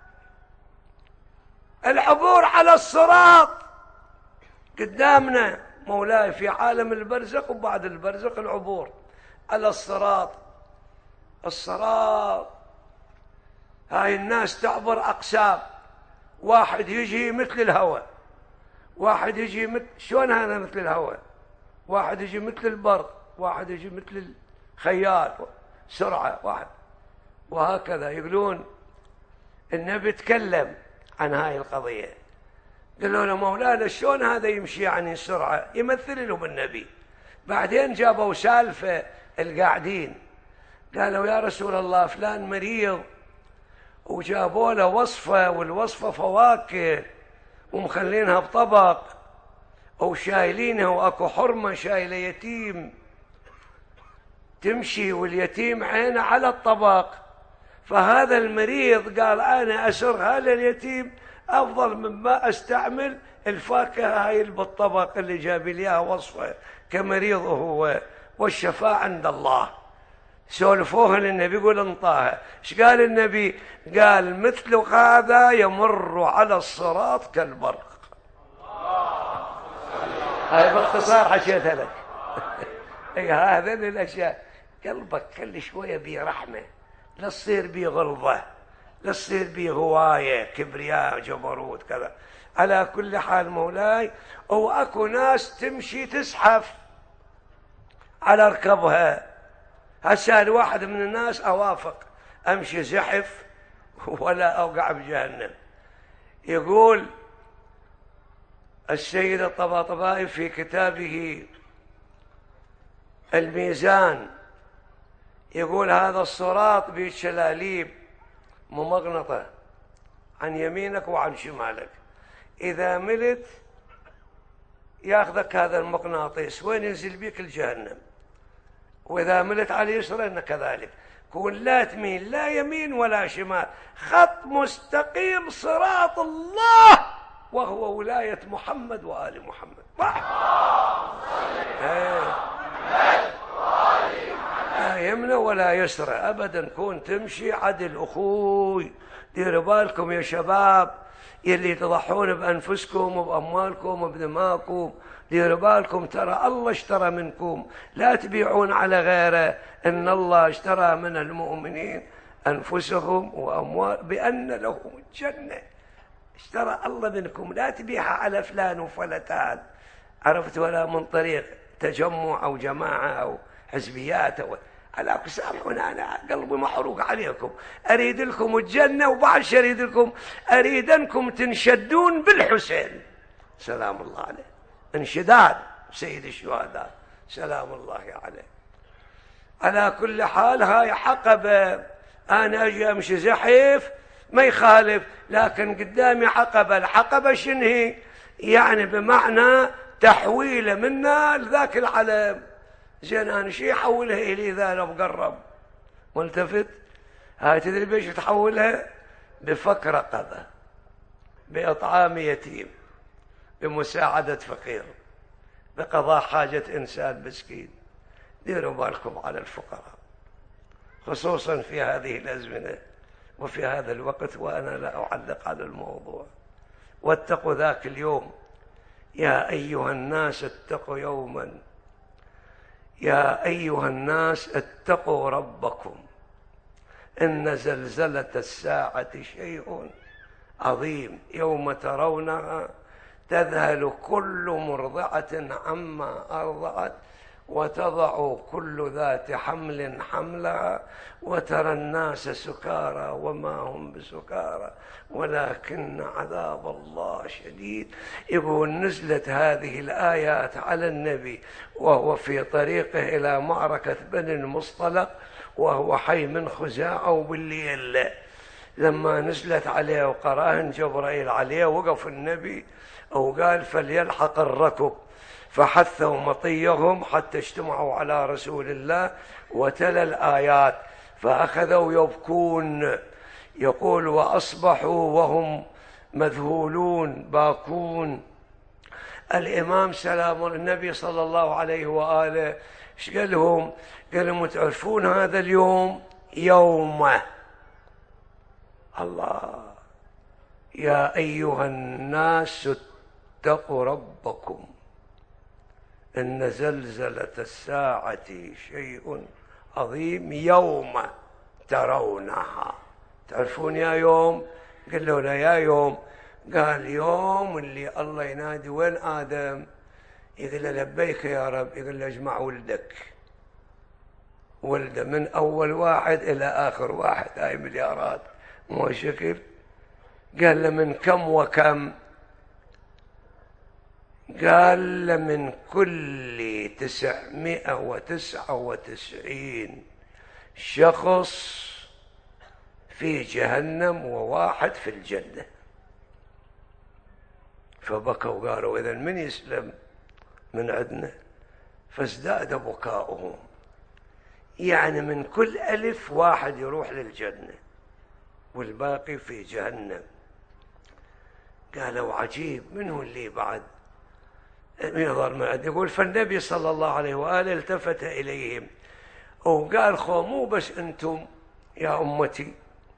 العبور على الصراط قدامنا مولاي، في عالم البرزخ وبعد البرزخ العبور على الصراط. الصراط هاي الناس تعبر أقسام، واحد يجي مثل الهواء، واحد يجي مثل شلون هذا مثل الهواء، واحد يجي مثل البرق، واحد يجي مثل الخيال سرعة واحد، وهكذا. يقولون النبي تكلم عن هاي القضية، قالوا له مولانا شلون هذا يمشي يعني سرعة، يمثل لهم النبي. بعدين جابوا سالفة القاعدين، قالوا يا رسول الله فلان مريض، وجابوا له وصفة، والوصفة فواكه ومخلينها بطبق وشايلينها، وأكو حرمة شايلة يتيم تمشي واليتيم عينه على الطبق. فهذا المريض قال أنا أسرها لليتيم أفضل مما أستعمل الفاكهة هاي بالطبق اللي جاب لي إياها وصفة كمريض هو، والشفاء عند الله. سولفوها للنبي يقول انطاها. ايش قال النبي؟ قال مثل هذا يمر على الصراط كالبرق. هاي باختصار حكيتها لك. اي هذين الاشياء قلبك كل شويه بيه رحمه، لا تصير بيه غلظه، لا تصير بيه هوايه كبرياء جبروت كذا. على كل حال مولاي، او اكو ناس تمشي تزحف على ركبها. هسه الواحد من الناس اوافق امشي زحف ولا اوقع بجهنم. يقول السيد الطباطبائي في كتابه الميزان، يقول هذا الصراط بشلاليب ممغنطة عن يمينك وعن شمالك، إذا ملت ياخذك هذا المغناطيس وين ينزل بيك الجهنم، وإذا ملت على اليسرى إن كذلك. كون لا تميل لا يمين ولا شمال، خط مستقيم صراط الله، وهو ولاية محمد وآل محمد. لا يمنى ولا يسرى أبدا، كون تمشي عدل. أخوي ديروا بالكم يا شباب يلي تضحون بأنفسكم وبأموالكم وبدماءكم، ديروا بالكم، ترى الله اشترى منكم، لا تبيعون على غيره. إن الله اشترى من المؤمنين أنفسهم وأموال بأن لهم الجنة. اشترى الله منكم، لا تبيعها على فلان وفلتان، عرفت، ولا من طريق تجمع أو جماعة أو حزبيات أو على سامحونا، أنا قلبي محروق عليكم، أريد لكم الجنة، وبعد شي أريد لكم أريد أنكم تنشدون بالحسين سلام الله عليه، انشداد سيد الشهداء سلام الله عليه. على كل حال هاي حقبة، أنا أجي أمشي زحف ما يخالف، لكن قدامي عقبة. العقبة شنهي؟ يعني بمعنى تحويله منا لذاك العلم. زين أنا شي يحولها إلي ذا لو قرب ملتفت؟ هاي تدري بيش تحولها؟ بفك رقبة، بإطعام يتيم، بمساعدة فقير، بقضاء حاجة إنسان مسكين. ديروا بالكم على الفقراء خصوصا في هذه الأزمنة وفي هذا الوقت، وأنا لا أعلق على الموضوع. واتقوا ذاك اليوم، يا أيها الناس اتقوا يوما، يا أيها الناس اتقوا ربكم، إن زلزلة الساعة شيء عظيم، يوم ترونها تذهل كل مرضعة عما أرضعت وتضع كل ذات حمل حملها وترى الناس سكارى وما هم بسكارى ولكن عذاب الله شديد. يقول نزلت هذه الآيات على النبي وهو في طريقه إلى معركة بني المصطلق، وهو حي من خزاعة، وبالليل لما نزلت عليه وقراهن جبرائيل عليه وقف النبي أو قال فليلحق الركب، فحثوا مطيهم حتى اجتمعوا على رسول الله وتلا الآيات، فأخذوا يبكون. يقول وأصبحوا وهم مذهولون باكون. الإمام سلام النبي صلى الله عليه وآله ايش قال لهم؟ قال لهم تعرفون هذا اليوم يومه الله، يا أيها الناس اتقوا ربكم إن زلزلة الساعة شيء عظيم يوم ترونها. تعرفون يا يوم؟ قال له لا يا يوم، قال يوم اللي الله ينادي وين آدم؟ يقول له لبيك يا رب، يقول له اجمع ولدك، ولده من أول واحد إلى آخر واحد، هاي مليارات مو شكل. قال له من كم وكم؟ قال من كل تسعمائة وتسعة وتسعين شخص في جهنم وواحد في الجنة. فبكوا قالوا إذا من يسلم من عندنا؟ فازداد بكاؤهم، يعني من كل ألف واحد يروح للجنة والباقي في جهنم. قالوا عجيب، منه اللي بعد يظهر ما يقول. فالنبي صلى الله عليه وآله التفت إليهم وقال خو مو بس أنتم يا أمتي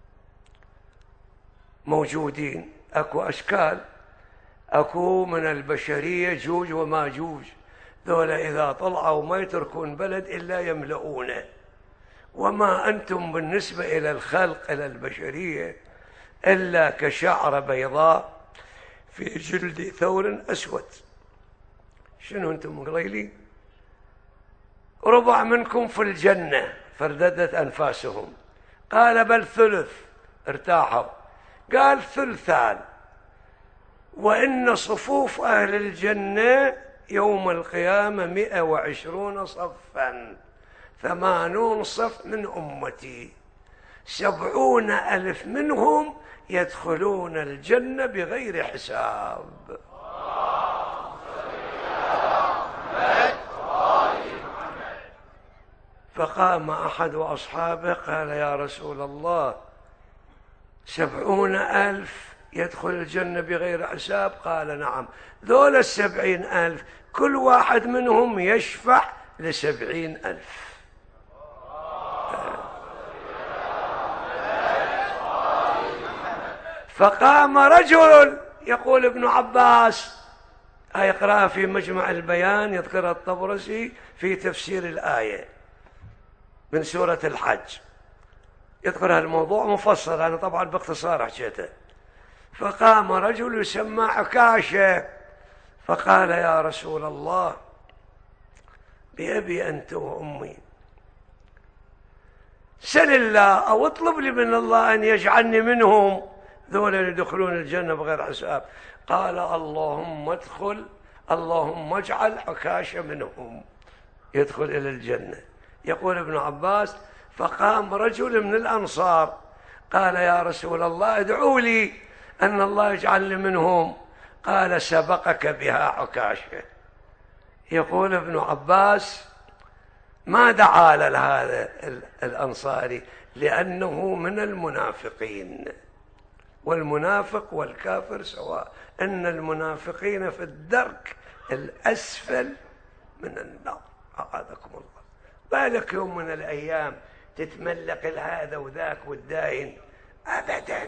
موجودين، أكو أشكال، أكو من البشرية جوج وماجوج، ذولا إذا طلعوا ما يتركون بلد إلا يملؤونه، وما أنتم بالنسبة إلى الخلق إلى البشرية إلا كشعر بيضاء في جلد ثور أسود. شنو أنتم قليلين؟ ربع منكم في الجنة. فرددت أنفاسهم. قال بل ثلث، ارتاحوا. قال ثلثان، وإن صفوف أهل الجنة يوم القيامة مئة وعشرون صفا، ثمانون صف من أمتي، سبعون ألف منهم يدخلون الجنة بغير حساب. فقام أحد أصحابه قال يا رسول الله سبعون ألف يدخل الجنة بغير حساب؟ قال نعم. ذول السبعين ألف كل واحد منهم يشفع لسبعين ألف. فقام رجل يقول ابن عباس، يقرأ في مجمع البيان، يذكر الطبرسي في تفسير الآية من سورة الحج، يذكر الموضوع مفصل، أنا طبعا باختصار حكيته. فقام رجل يسمى عكاشة فقال يا رسول الله بأبي أنت وأمي سل الله أو اطلب لي من الله أن يجعلني منهم، ذولا يدخلون الجنة بغير حساب. قال اللهم ادخل، اللهم اجعل عكاشة منهم يدخل إلى الجنة. يقول ابن عباس فقام رجل من الأنصار قال يا رسول الله ادعوا لي أن الله يجعلني منهم. قال سبقك بها عكاشة. يقول ابن عباس ما دعا لهذا الأنصاري لأنه من المنافقين، والمنافق والكافر سواء، أن المنافقين في الدرك الأسفل من النار أعاذكم الله. بالك يوم من الأيام تتملق هذا وذاك والداين؟ أبدا.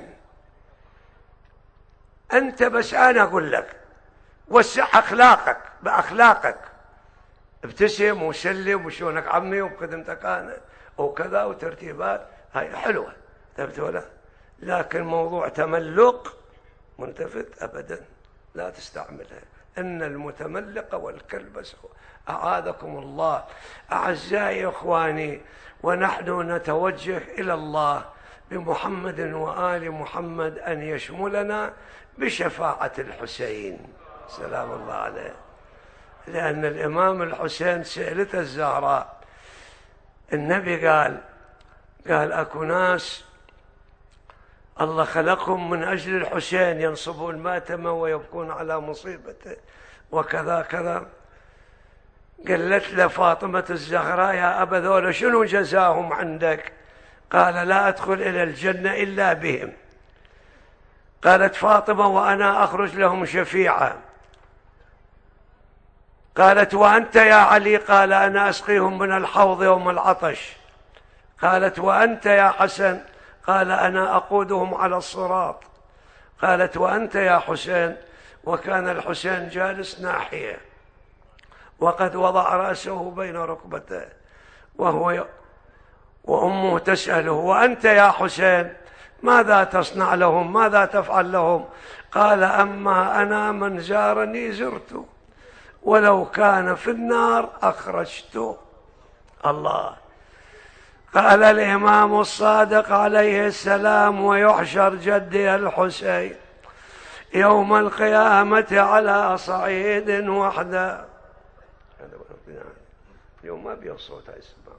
أنت بس أنا أقول لك وسع أخلاقك بأخلاقك، ابتسم وسلم وشونك عمي وبخدمتك أنا وكذا وترتيبات، هاي حلوة تبتولا، لكن موضوع تملق منتفت أبدا لا تستعملها. إن المتملق والكلب سواء أعاذكم الله. أعزائي إخواني، ونحن نتوجه إلى الله بمحمد وآل محمد أن يشملنا بشفاعة الحسين سلام الله عليه، لأن الإمام الحسين سئلته الزهراء، النبي قال قال أكو ناس الله خلقهم من أجل الحسين ينصبون ماتمه ويبكون على مصيبته وكذا كذا. قالت له فاطمة الزهراء يا أبا ذولا شنو جزاهم عندك؟ قال لا أدخل إلى الجنة إلا بهم. قالت فاطمة وأنا أخرج لهم شفيعا. قالت وأنت يا علي؟ قال أنا أسقيهم من الحوض يوم العطش. قالت وأنت يا حسن؟ قال أنا أقودهم على الصراط. قالت وأنت يا حسين؟ وكان الحسين جالس ناحية وقد وضع رأسه بين ركبته وهو ي... وأمه تسأله وأنت يا حسين ماذا تصنع لهم؟ ماذا تفعل لهم؟ قال أما أنا من زارني زرته ولو كان في النار أخرجته. الله. قال الإمام الصادق عليه السلام ويحشر جدي الحسين يوم القيامة على صعيد وحده. اليوم ما بيه صوت هاي السماعة.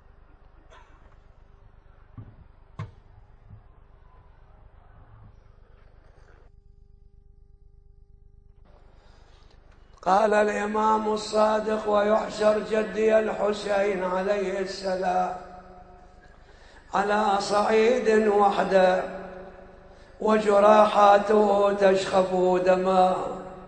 قال الإمام الصادق ويحشر جدي الحسين عليه السلام على صعيد وحده وجراحاته تشخب دما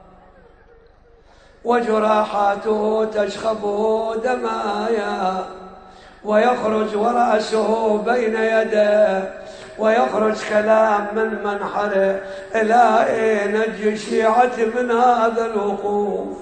وجراحاته تشخب دمايا ويخرج ورأسه بين يديه ويخرج كلام من منحره إلى أين نجي الشيعة من هذا الوقوف.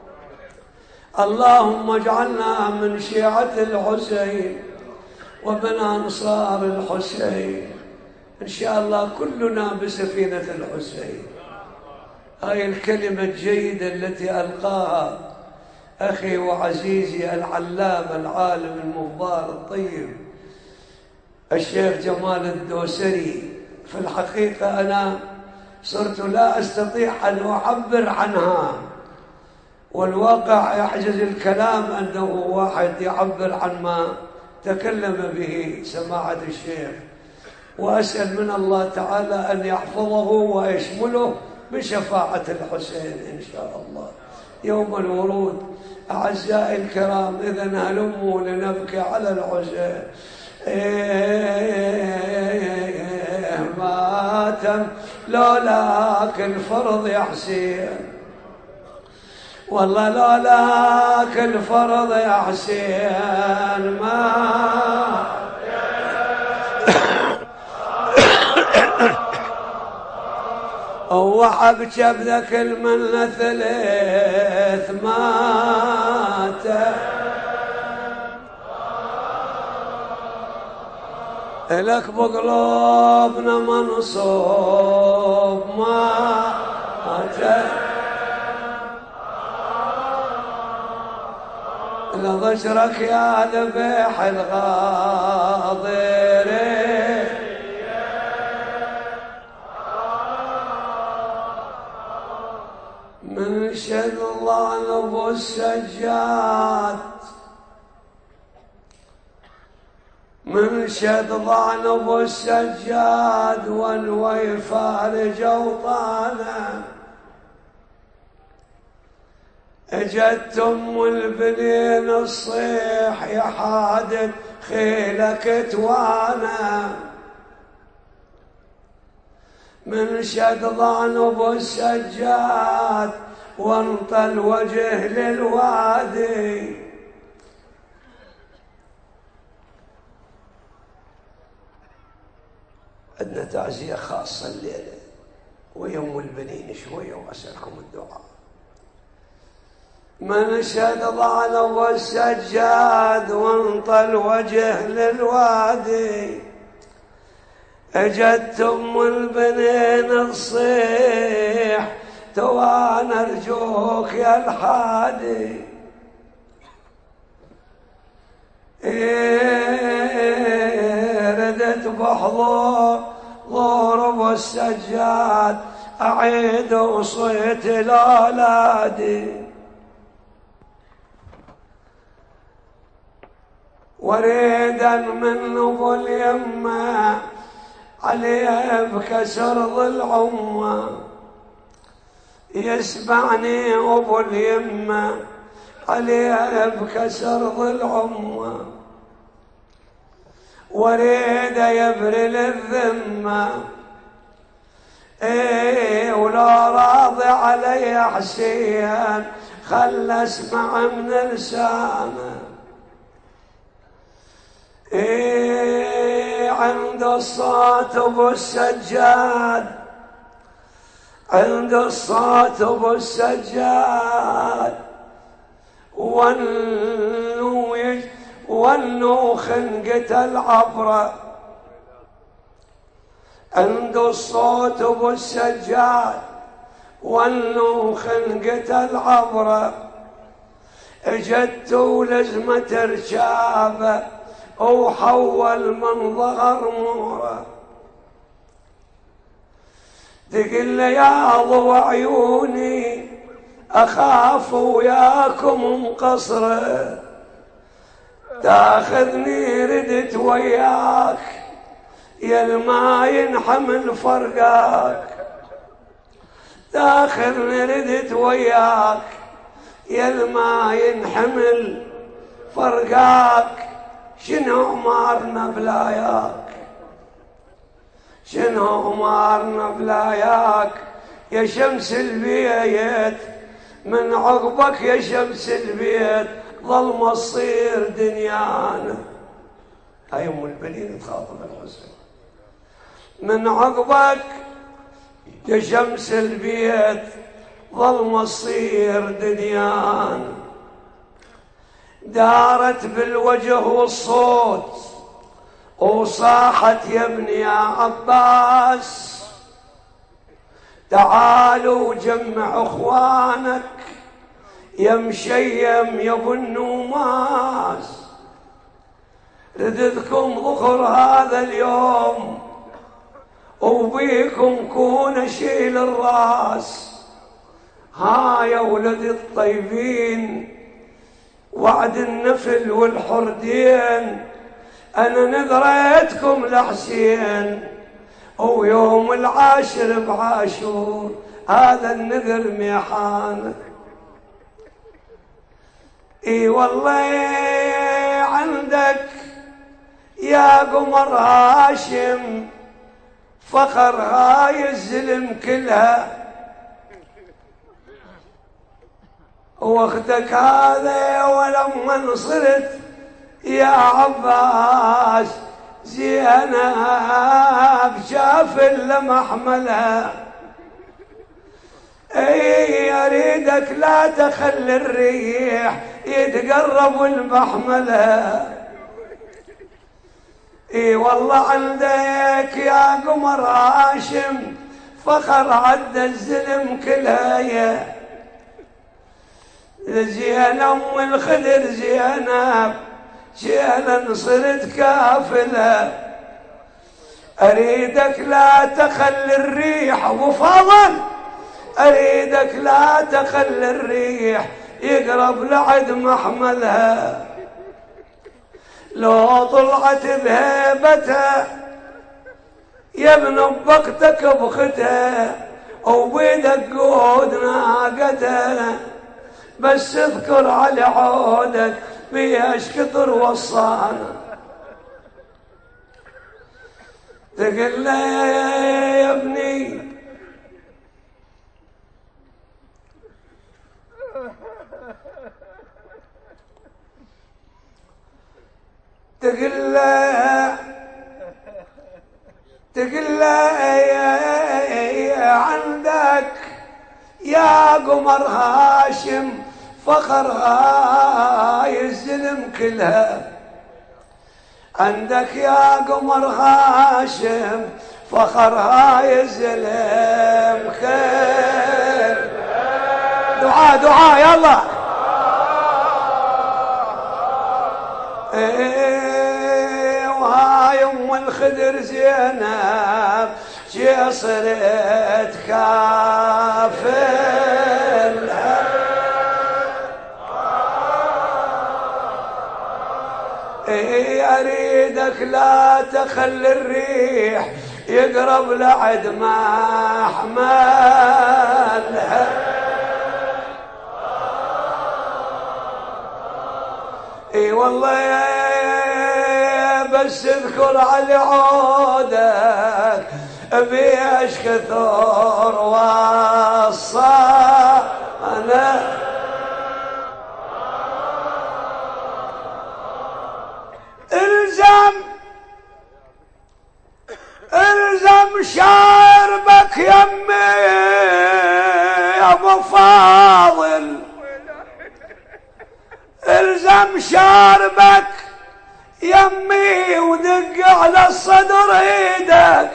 اللهم اجعلنا من شيعة الحسين ومن أنصار الحسين إن شاء الله كلنا بسفينة الحسين. هاي الكلمة الجيدة التي ألقاها أخي وعزيزي العلام العالم المبارك الطيب الشيخ جمال الدوسري، في الحقيقة أنا صرت لا أستطيع أن أعبر عنها، والواقع يحجز الكلام أنه واحد يعبر عن ما تكلم به سماحة الشيخ. وأسأل من الله تعالى أن يحفظه ويشمله بشفاعة الحسين إن شاء الله يوم الورود. أعزائي الكرام، إذن هلموا لنبكي على الحسين. إيه ماتم لولاك الفرض يا حسين، والله لولاك الفرض يا حسين ما وحب جبذك المنة ثلاث مات لك بقلوبنا منصوب مات لضجرك يا ذبيح الغاضرين من شد ظلم السجاد، من شد ظلم السجاد والويفار جوطانا، اجت ام البنين الصيح يا حادث خيلك توانا، من شد ظنب السجاد وانطى الوجه للوادي. عندنا تعزية خاصة الليلة ويوم البنين شوية وأسألكم الدعاء. من شد ظنب السجاد وانطى الوجه للوادي، اجت ام البنين الصيح توان ارجوك يا الحادي. إيه ردت بحضور ضرب السجاد اعيد وصيت الاولادي، وريدا من ابو اليمه عليها بكسر ضلعه، يسمعني ابو اليمه عليها بكسر ضلعه، وريد يبرل الذمه ايه ولا راضي علي حسين خل اسمع من لسانه. إيه عند الصوت ابو السجاد، عند الصوت ابو السجاد ولو ولو خنقة العبرة، عند الصوت ابو السجاد ولو خنقة العبرة، اجت ولزمة رشابه وحول من ظهر موره، تقل يا ضوى عيوني اخاف وياكم مقصره، تاخذني ردت وياك يا الما ينحمل فرقاك، تاخذني ردت وياك يا الما ينحمل فرقاك، شنو مارنا بلاياك، شنو مارنا بلاياك يا شمس البيت، من عقبك يا شمس البيت ظلمة تصير دنيانا. هاي ام البنين تخاطب الحسين، من عقبك يا شمس البيت ظلمة تصير دنيانا. دارت بالوجه والصوت وصاحت يا ابني يا عباس، تعالوا جمع اخوانك يا مشيم يا ابو النوماس، رددكم ظهر هذا اليوم وبيكم كون اشيل الراس. ها يا ولد الطيبين وعد النفل والحردين، انا نذريتكم لحسين ويوم العاشر بعاشور هذا النذر ميحان. اي والله عندك يا قمر هاشم فخر هاي الزلم كلها، واخدك هذا ولما صرت يا عباس زينب شاف المحملها. اي اريدك لا تخلي الريح يتقرب المحملة. اي والله عندك يا قمر هاشم فخر عد الزلم كلها يا زين ام الخدر زينب شيلا صرت كافلة. اريدك لا تخلي الريح وفضل اريدك لا تخلي الريح يقرب لعد محملها. لو طلعت بهيبتها يا ابن بقتك بختها وبيدك قود ناقتها، بس اذكر على عودك بيش كثر وصانا. تقول له يا ابني تقول له تقول له يا عندك يا قمر هاشم فخر هاي الزلم كلها. عندك يا قمر هاشم فخر هاي الزلم خير. دعاء دعاء يلا. ايه وهاي ام الخدر زينب شي صرت كافلها. ايه اريدك لا تخلي الريح يقرب لعد ما حملها. اي والله يا بس اذكر على عودك بيش كثر وصانا. الزم الزم شاربك يمي يا ابو فاضل، الزم شاربك يمي ودق على الصدر ايدك.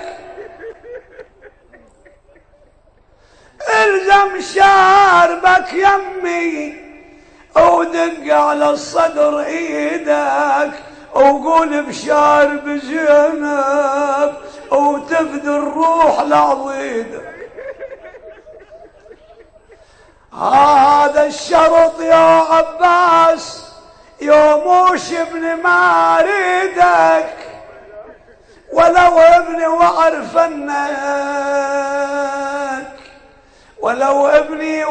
الزم شاربك يمي ودق على الصدر ايدك وقول بشارب زينب وتفدي الروح لعضيدك. هذا الشرط يا عباس يوموش ابن ما اريدك ولو ابني وعرفنك ولو ابني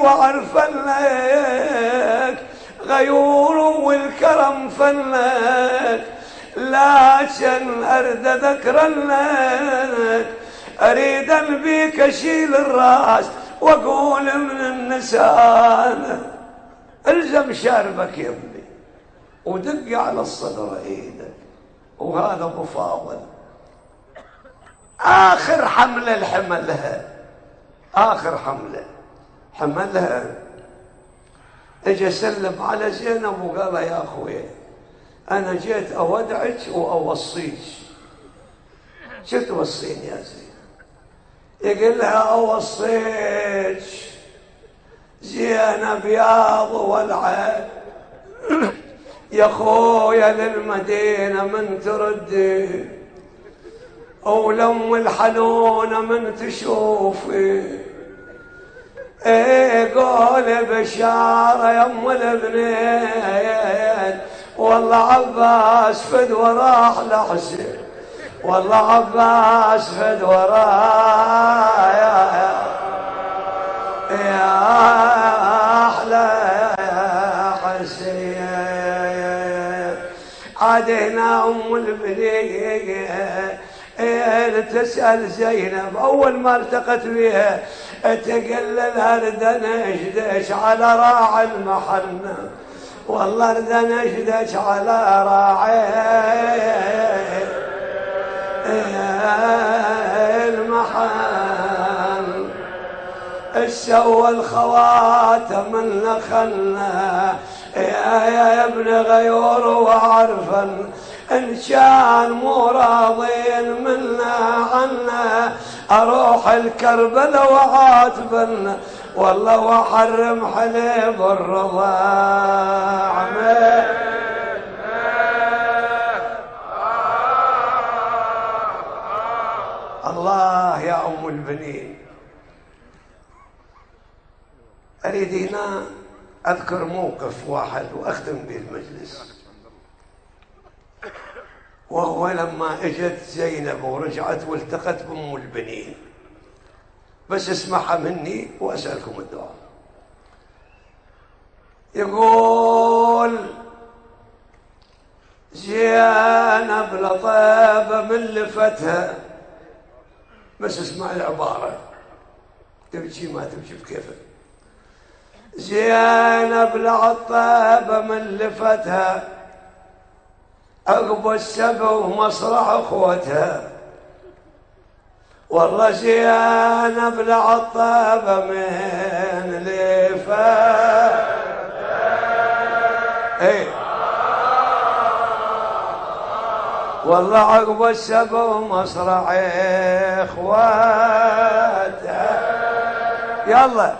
وعرفنك غيور والكرم فنك، لكن ارد ذكرنك اريد بيك اشيل الراس واقول من النسان. الزم شاربك يا ابني ودق على الصدر ايدك. وهذا ابو فاضل اخر حمله لحملها، اخر حمله حملها اجى سلم على زينب وقال يا اخوي انا جيت اودعك واوصيك. شو توصيني يا زين؟ يقول لها اوصيك زينب بياض والعين يا خويا للمدينه من تردي ولم الحنونه من تشوفي. ايه قول بشاره يا ام الابنين والله عباس فد وراح لحسين، والله عباس فد وراه يا يا احلى يا حسين. بعد هنا أم البنين تسأل زينب أول ما التقت بها تقل لها ردنا اشدش على راعي المحنة، والله ردنا اشدش على راعي المحن. السوى الخواتم النخلنا يا يا ابن غيور وعرفا إن كان مو راضين منا عنا أروح الكربلاء وعاتبنا والله وحرم حليب الرضاع. الله يا أم البنين. أريد هنا أذكر موقف واحد وأختم به المجلس، وهو لما اجت زينب ورجعت والتقت بأم البنين. بس اسمعها مني وأسألكم الدعاء. يقول زينب لطيبة من لفتها، بس اسمع العبارة تمشي ما تمشي بكيفك. زينب لطيبة من لفتها عقب السبع ومصرع اخوتها، والله زينب لعطابة من لفتها ايه والله عقب السبع ومصرع اخوتها. يلا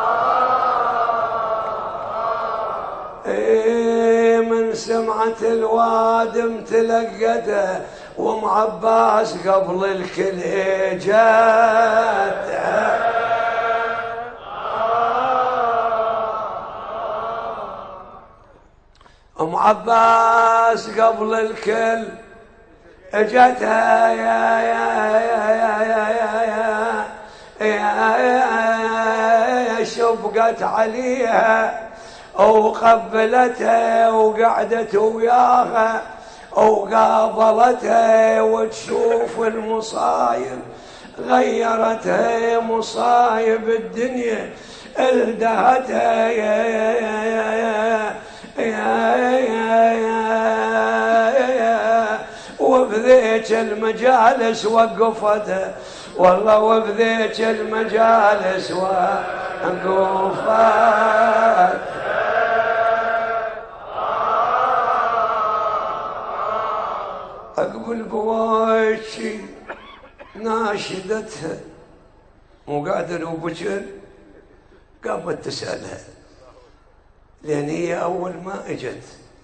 ايه من سمعة الوادم تلقته وام عباس قبل الكل جاته. ام عباس قبل الكل اجتها يا يا يا يا يا يا يا يا شبقت عليها وقبلتها وقعدت وياها وقابلتها وتشوف المصايب غيرتها مصايب الدنيا الدهتها يا يا يا يا يا يا وبذيك المجالس وقفتها والله وبذيك المجالس وقفت. أقبل بواشي ناشدتها مو قادر وبجل قامت تسألها، لأن هي أول ما اجت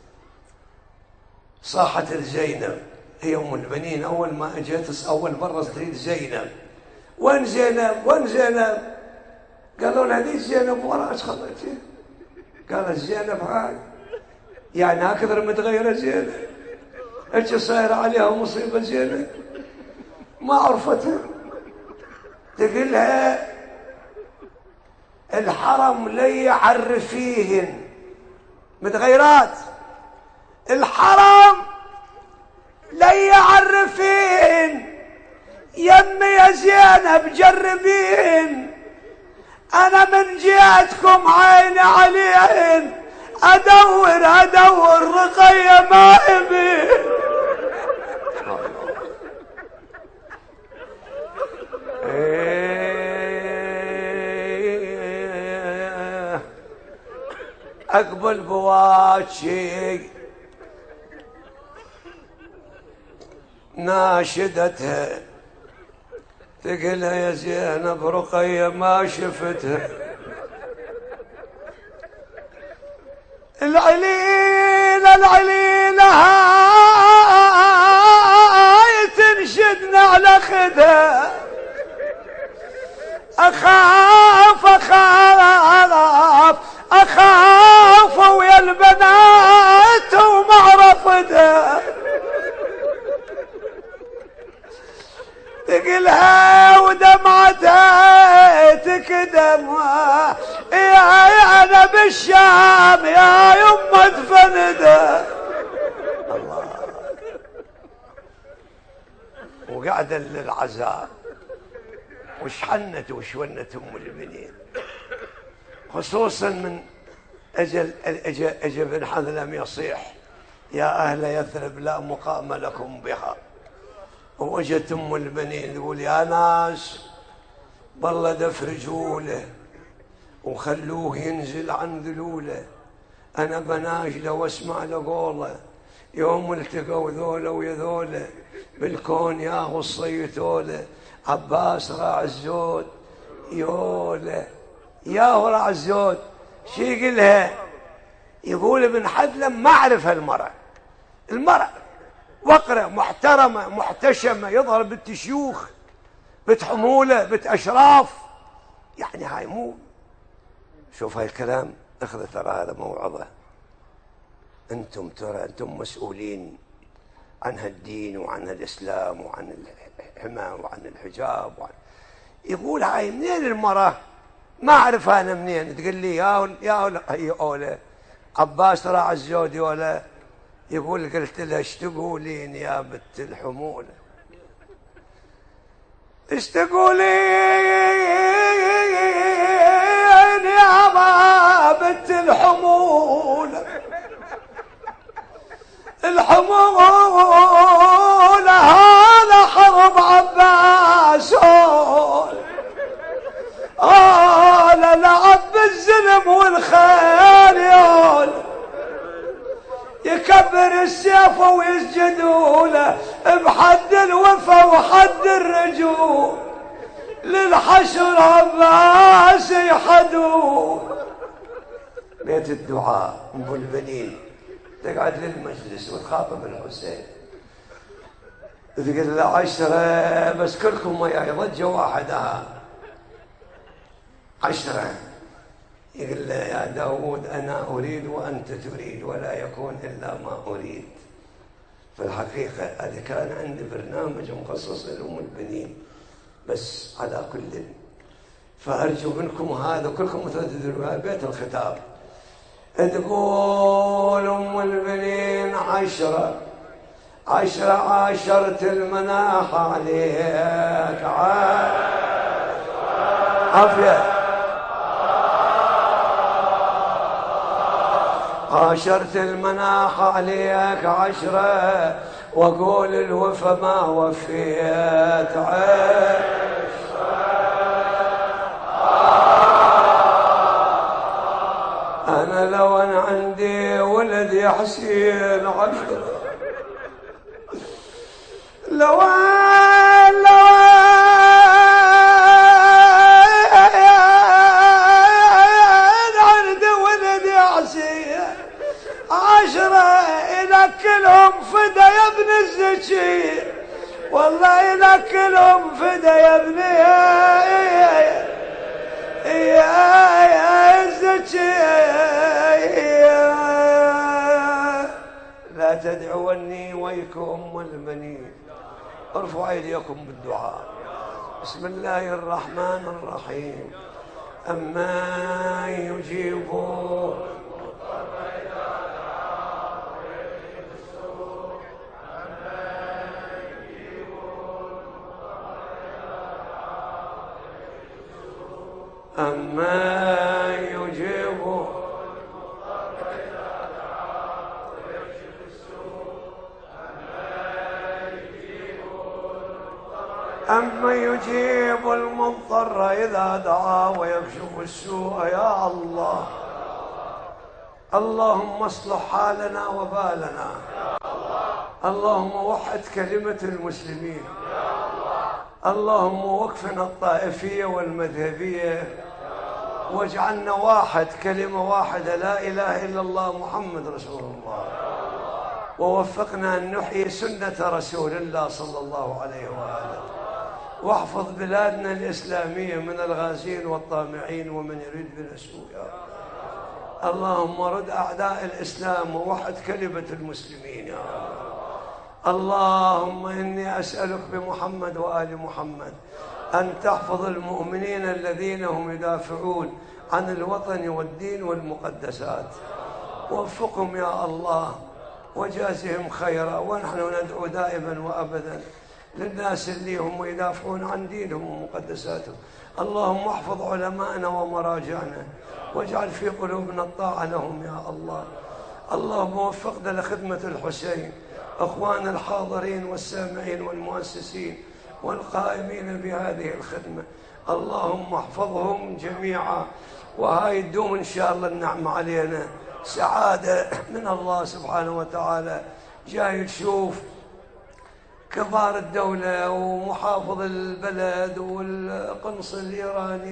صاحت الزينب، هي أم البنين أول ما اجت أول مرة تريد زينب. وين زينب وين زينب؟ قالوا لها هذه زينب وراك خلتها. قالت زينب هاي يعني هكذا متغيرة زينب، ايش صاير عليها مصيبة زينب ما عرفتها. تقلها الحرم لي يعرفيهن متغيرات، الحرم لي يعرفيهن يمي يا زينب جربيهن، انا من جيتكم عيني عليهن ادور ادور رقية ما ابي. اقبل بواشي ناشدتها تقلها يا زينب رقية ما شفتها، العليلة العليلة هاي تنشدنا على خدها، أخاف أخاف أخاف ويا البنات ومعرفتها. تقلها ودمعتها تكدم يا أنا بالشام يا يمة فندة. الله وقعد للعزاء وش حنت وش ونت ام البنين، خصوصا من اجل اجى اجى بن حذلم يصيح يا اهل يثرب لا مقام لكم بها. واجت ام البنين تقول يا ناس بالله دفرجوا له وخلوه ينزل عن ذلوله، انا بناجله واسمع له قوله، يوم التقوا ذولا ويا ذولا بالكون يا غصيتوله، عباس راع الزود يوله يا راع الزود. شي يقولها؟ يقول ابن حذلم ما اعرف هالمرأة، المرأة وقرة محترمة محتشمة يظهر بنت شيوخ بنت حمولة بنت أشراف، يعني هاي مو. شوف هاي الكلام اخذ ترى هذا موعظة، انتم ترى انتم مسؤولين عن هالدين وعن الإسلام وعن الحماية وعن الحجاب وعن... يقول هاي منين المرأة؟ ما أعرف أنا منين. تقول لي يا يا هي أولى عباس راع الزود ولا. يقول قلت لها ايش تقولين يا بنت الحمولة؟ ايش تقولين يا بنت الحمولة؟ الحمولة هذا حرب عباس آه لعب بالزلم والخيال، يكبر السيف ويسجدوا له بحد الوفا وحد الرجوع، للحشر عباس يحدوا. بيت الدعاء ام البنين تقعد للمجلس وتخاطب الحسين، تقول له عشرة بس كلكم وياي ضجة واحدة عشرة. يقول له يا داود أنا أريد وأنت تريد ولا يكون إلا ما أريد. في الحقيقة هذا كان عندي برنامج مخصص لأم البنين، بس على كل فأرجو منكم هذا كلكم تدروا بيت الخطاب. تقول أم البنين عشرة عشرة عاشرت المناح عليك عافية عاشرت المناح عليك عشرة وقول الوفا ما وفيت عشرة. أنا لو أنا عندي ولد يا حسين عشرة، لو لو عندي ولد يا حسين عشرة إلى كلهم فدا يا ابن الزكي، والله إلى كلهم فدا يا ابن يا الزكي. لا تدعوني ويكم أم البنين، ارفعوا أيديكم بالدعاء. بسم الله الرحمن الرحيم. أما يجيبون أما يجيب أما يجيب المضطر إذا دعا ويكشف السوء. يا الله اللهم اصلح حالنا وبالنا، اللهم وحد كلمة المسلمين، اللهم وقفنا الطائفية والمذهبية واجعلنا واحد كلمة واحدة لا إله إلا الله محمد رسول الله، ووفقنا أن نحيي سنة رسول الله صلى الله عليه وآله، واحفظ بلادنا الإسلامية من الغازين والطامعين ومن يريد بنا سوء. اللهم رد أعداء الإسلام ووحد كلمة المسلمين يا رب. اللهم إني أسألك بمحمد وآل محمد أن تحفظ المؤمنين الذين هم يدافعون عن الوطن والدين والمقدسات، ووفقهم يا الله وجازهم خيرا. ونحن ندعو دائما وأبدا للناس اللي هم يدافعون عن دينهم ومقدساتهم. اللهم احفظ علماءنا ومراجعنا واجعل في قلوبنا الطاعة لهم يا الله. اللهم وفقنا لخدمة الحسين، أخوان الحاضرين والسامعين والمؤسسين والقائمين بهذه الخدمة، اللهم احفظهم جميعا، وهاي تدوم إن شاء الله النعمة علينا، سعادة من الله سبحانه وتعالى. جاي تشوف كبار الدولة ومحافظ البلد والقنصل الإيراني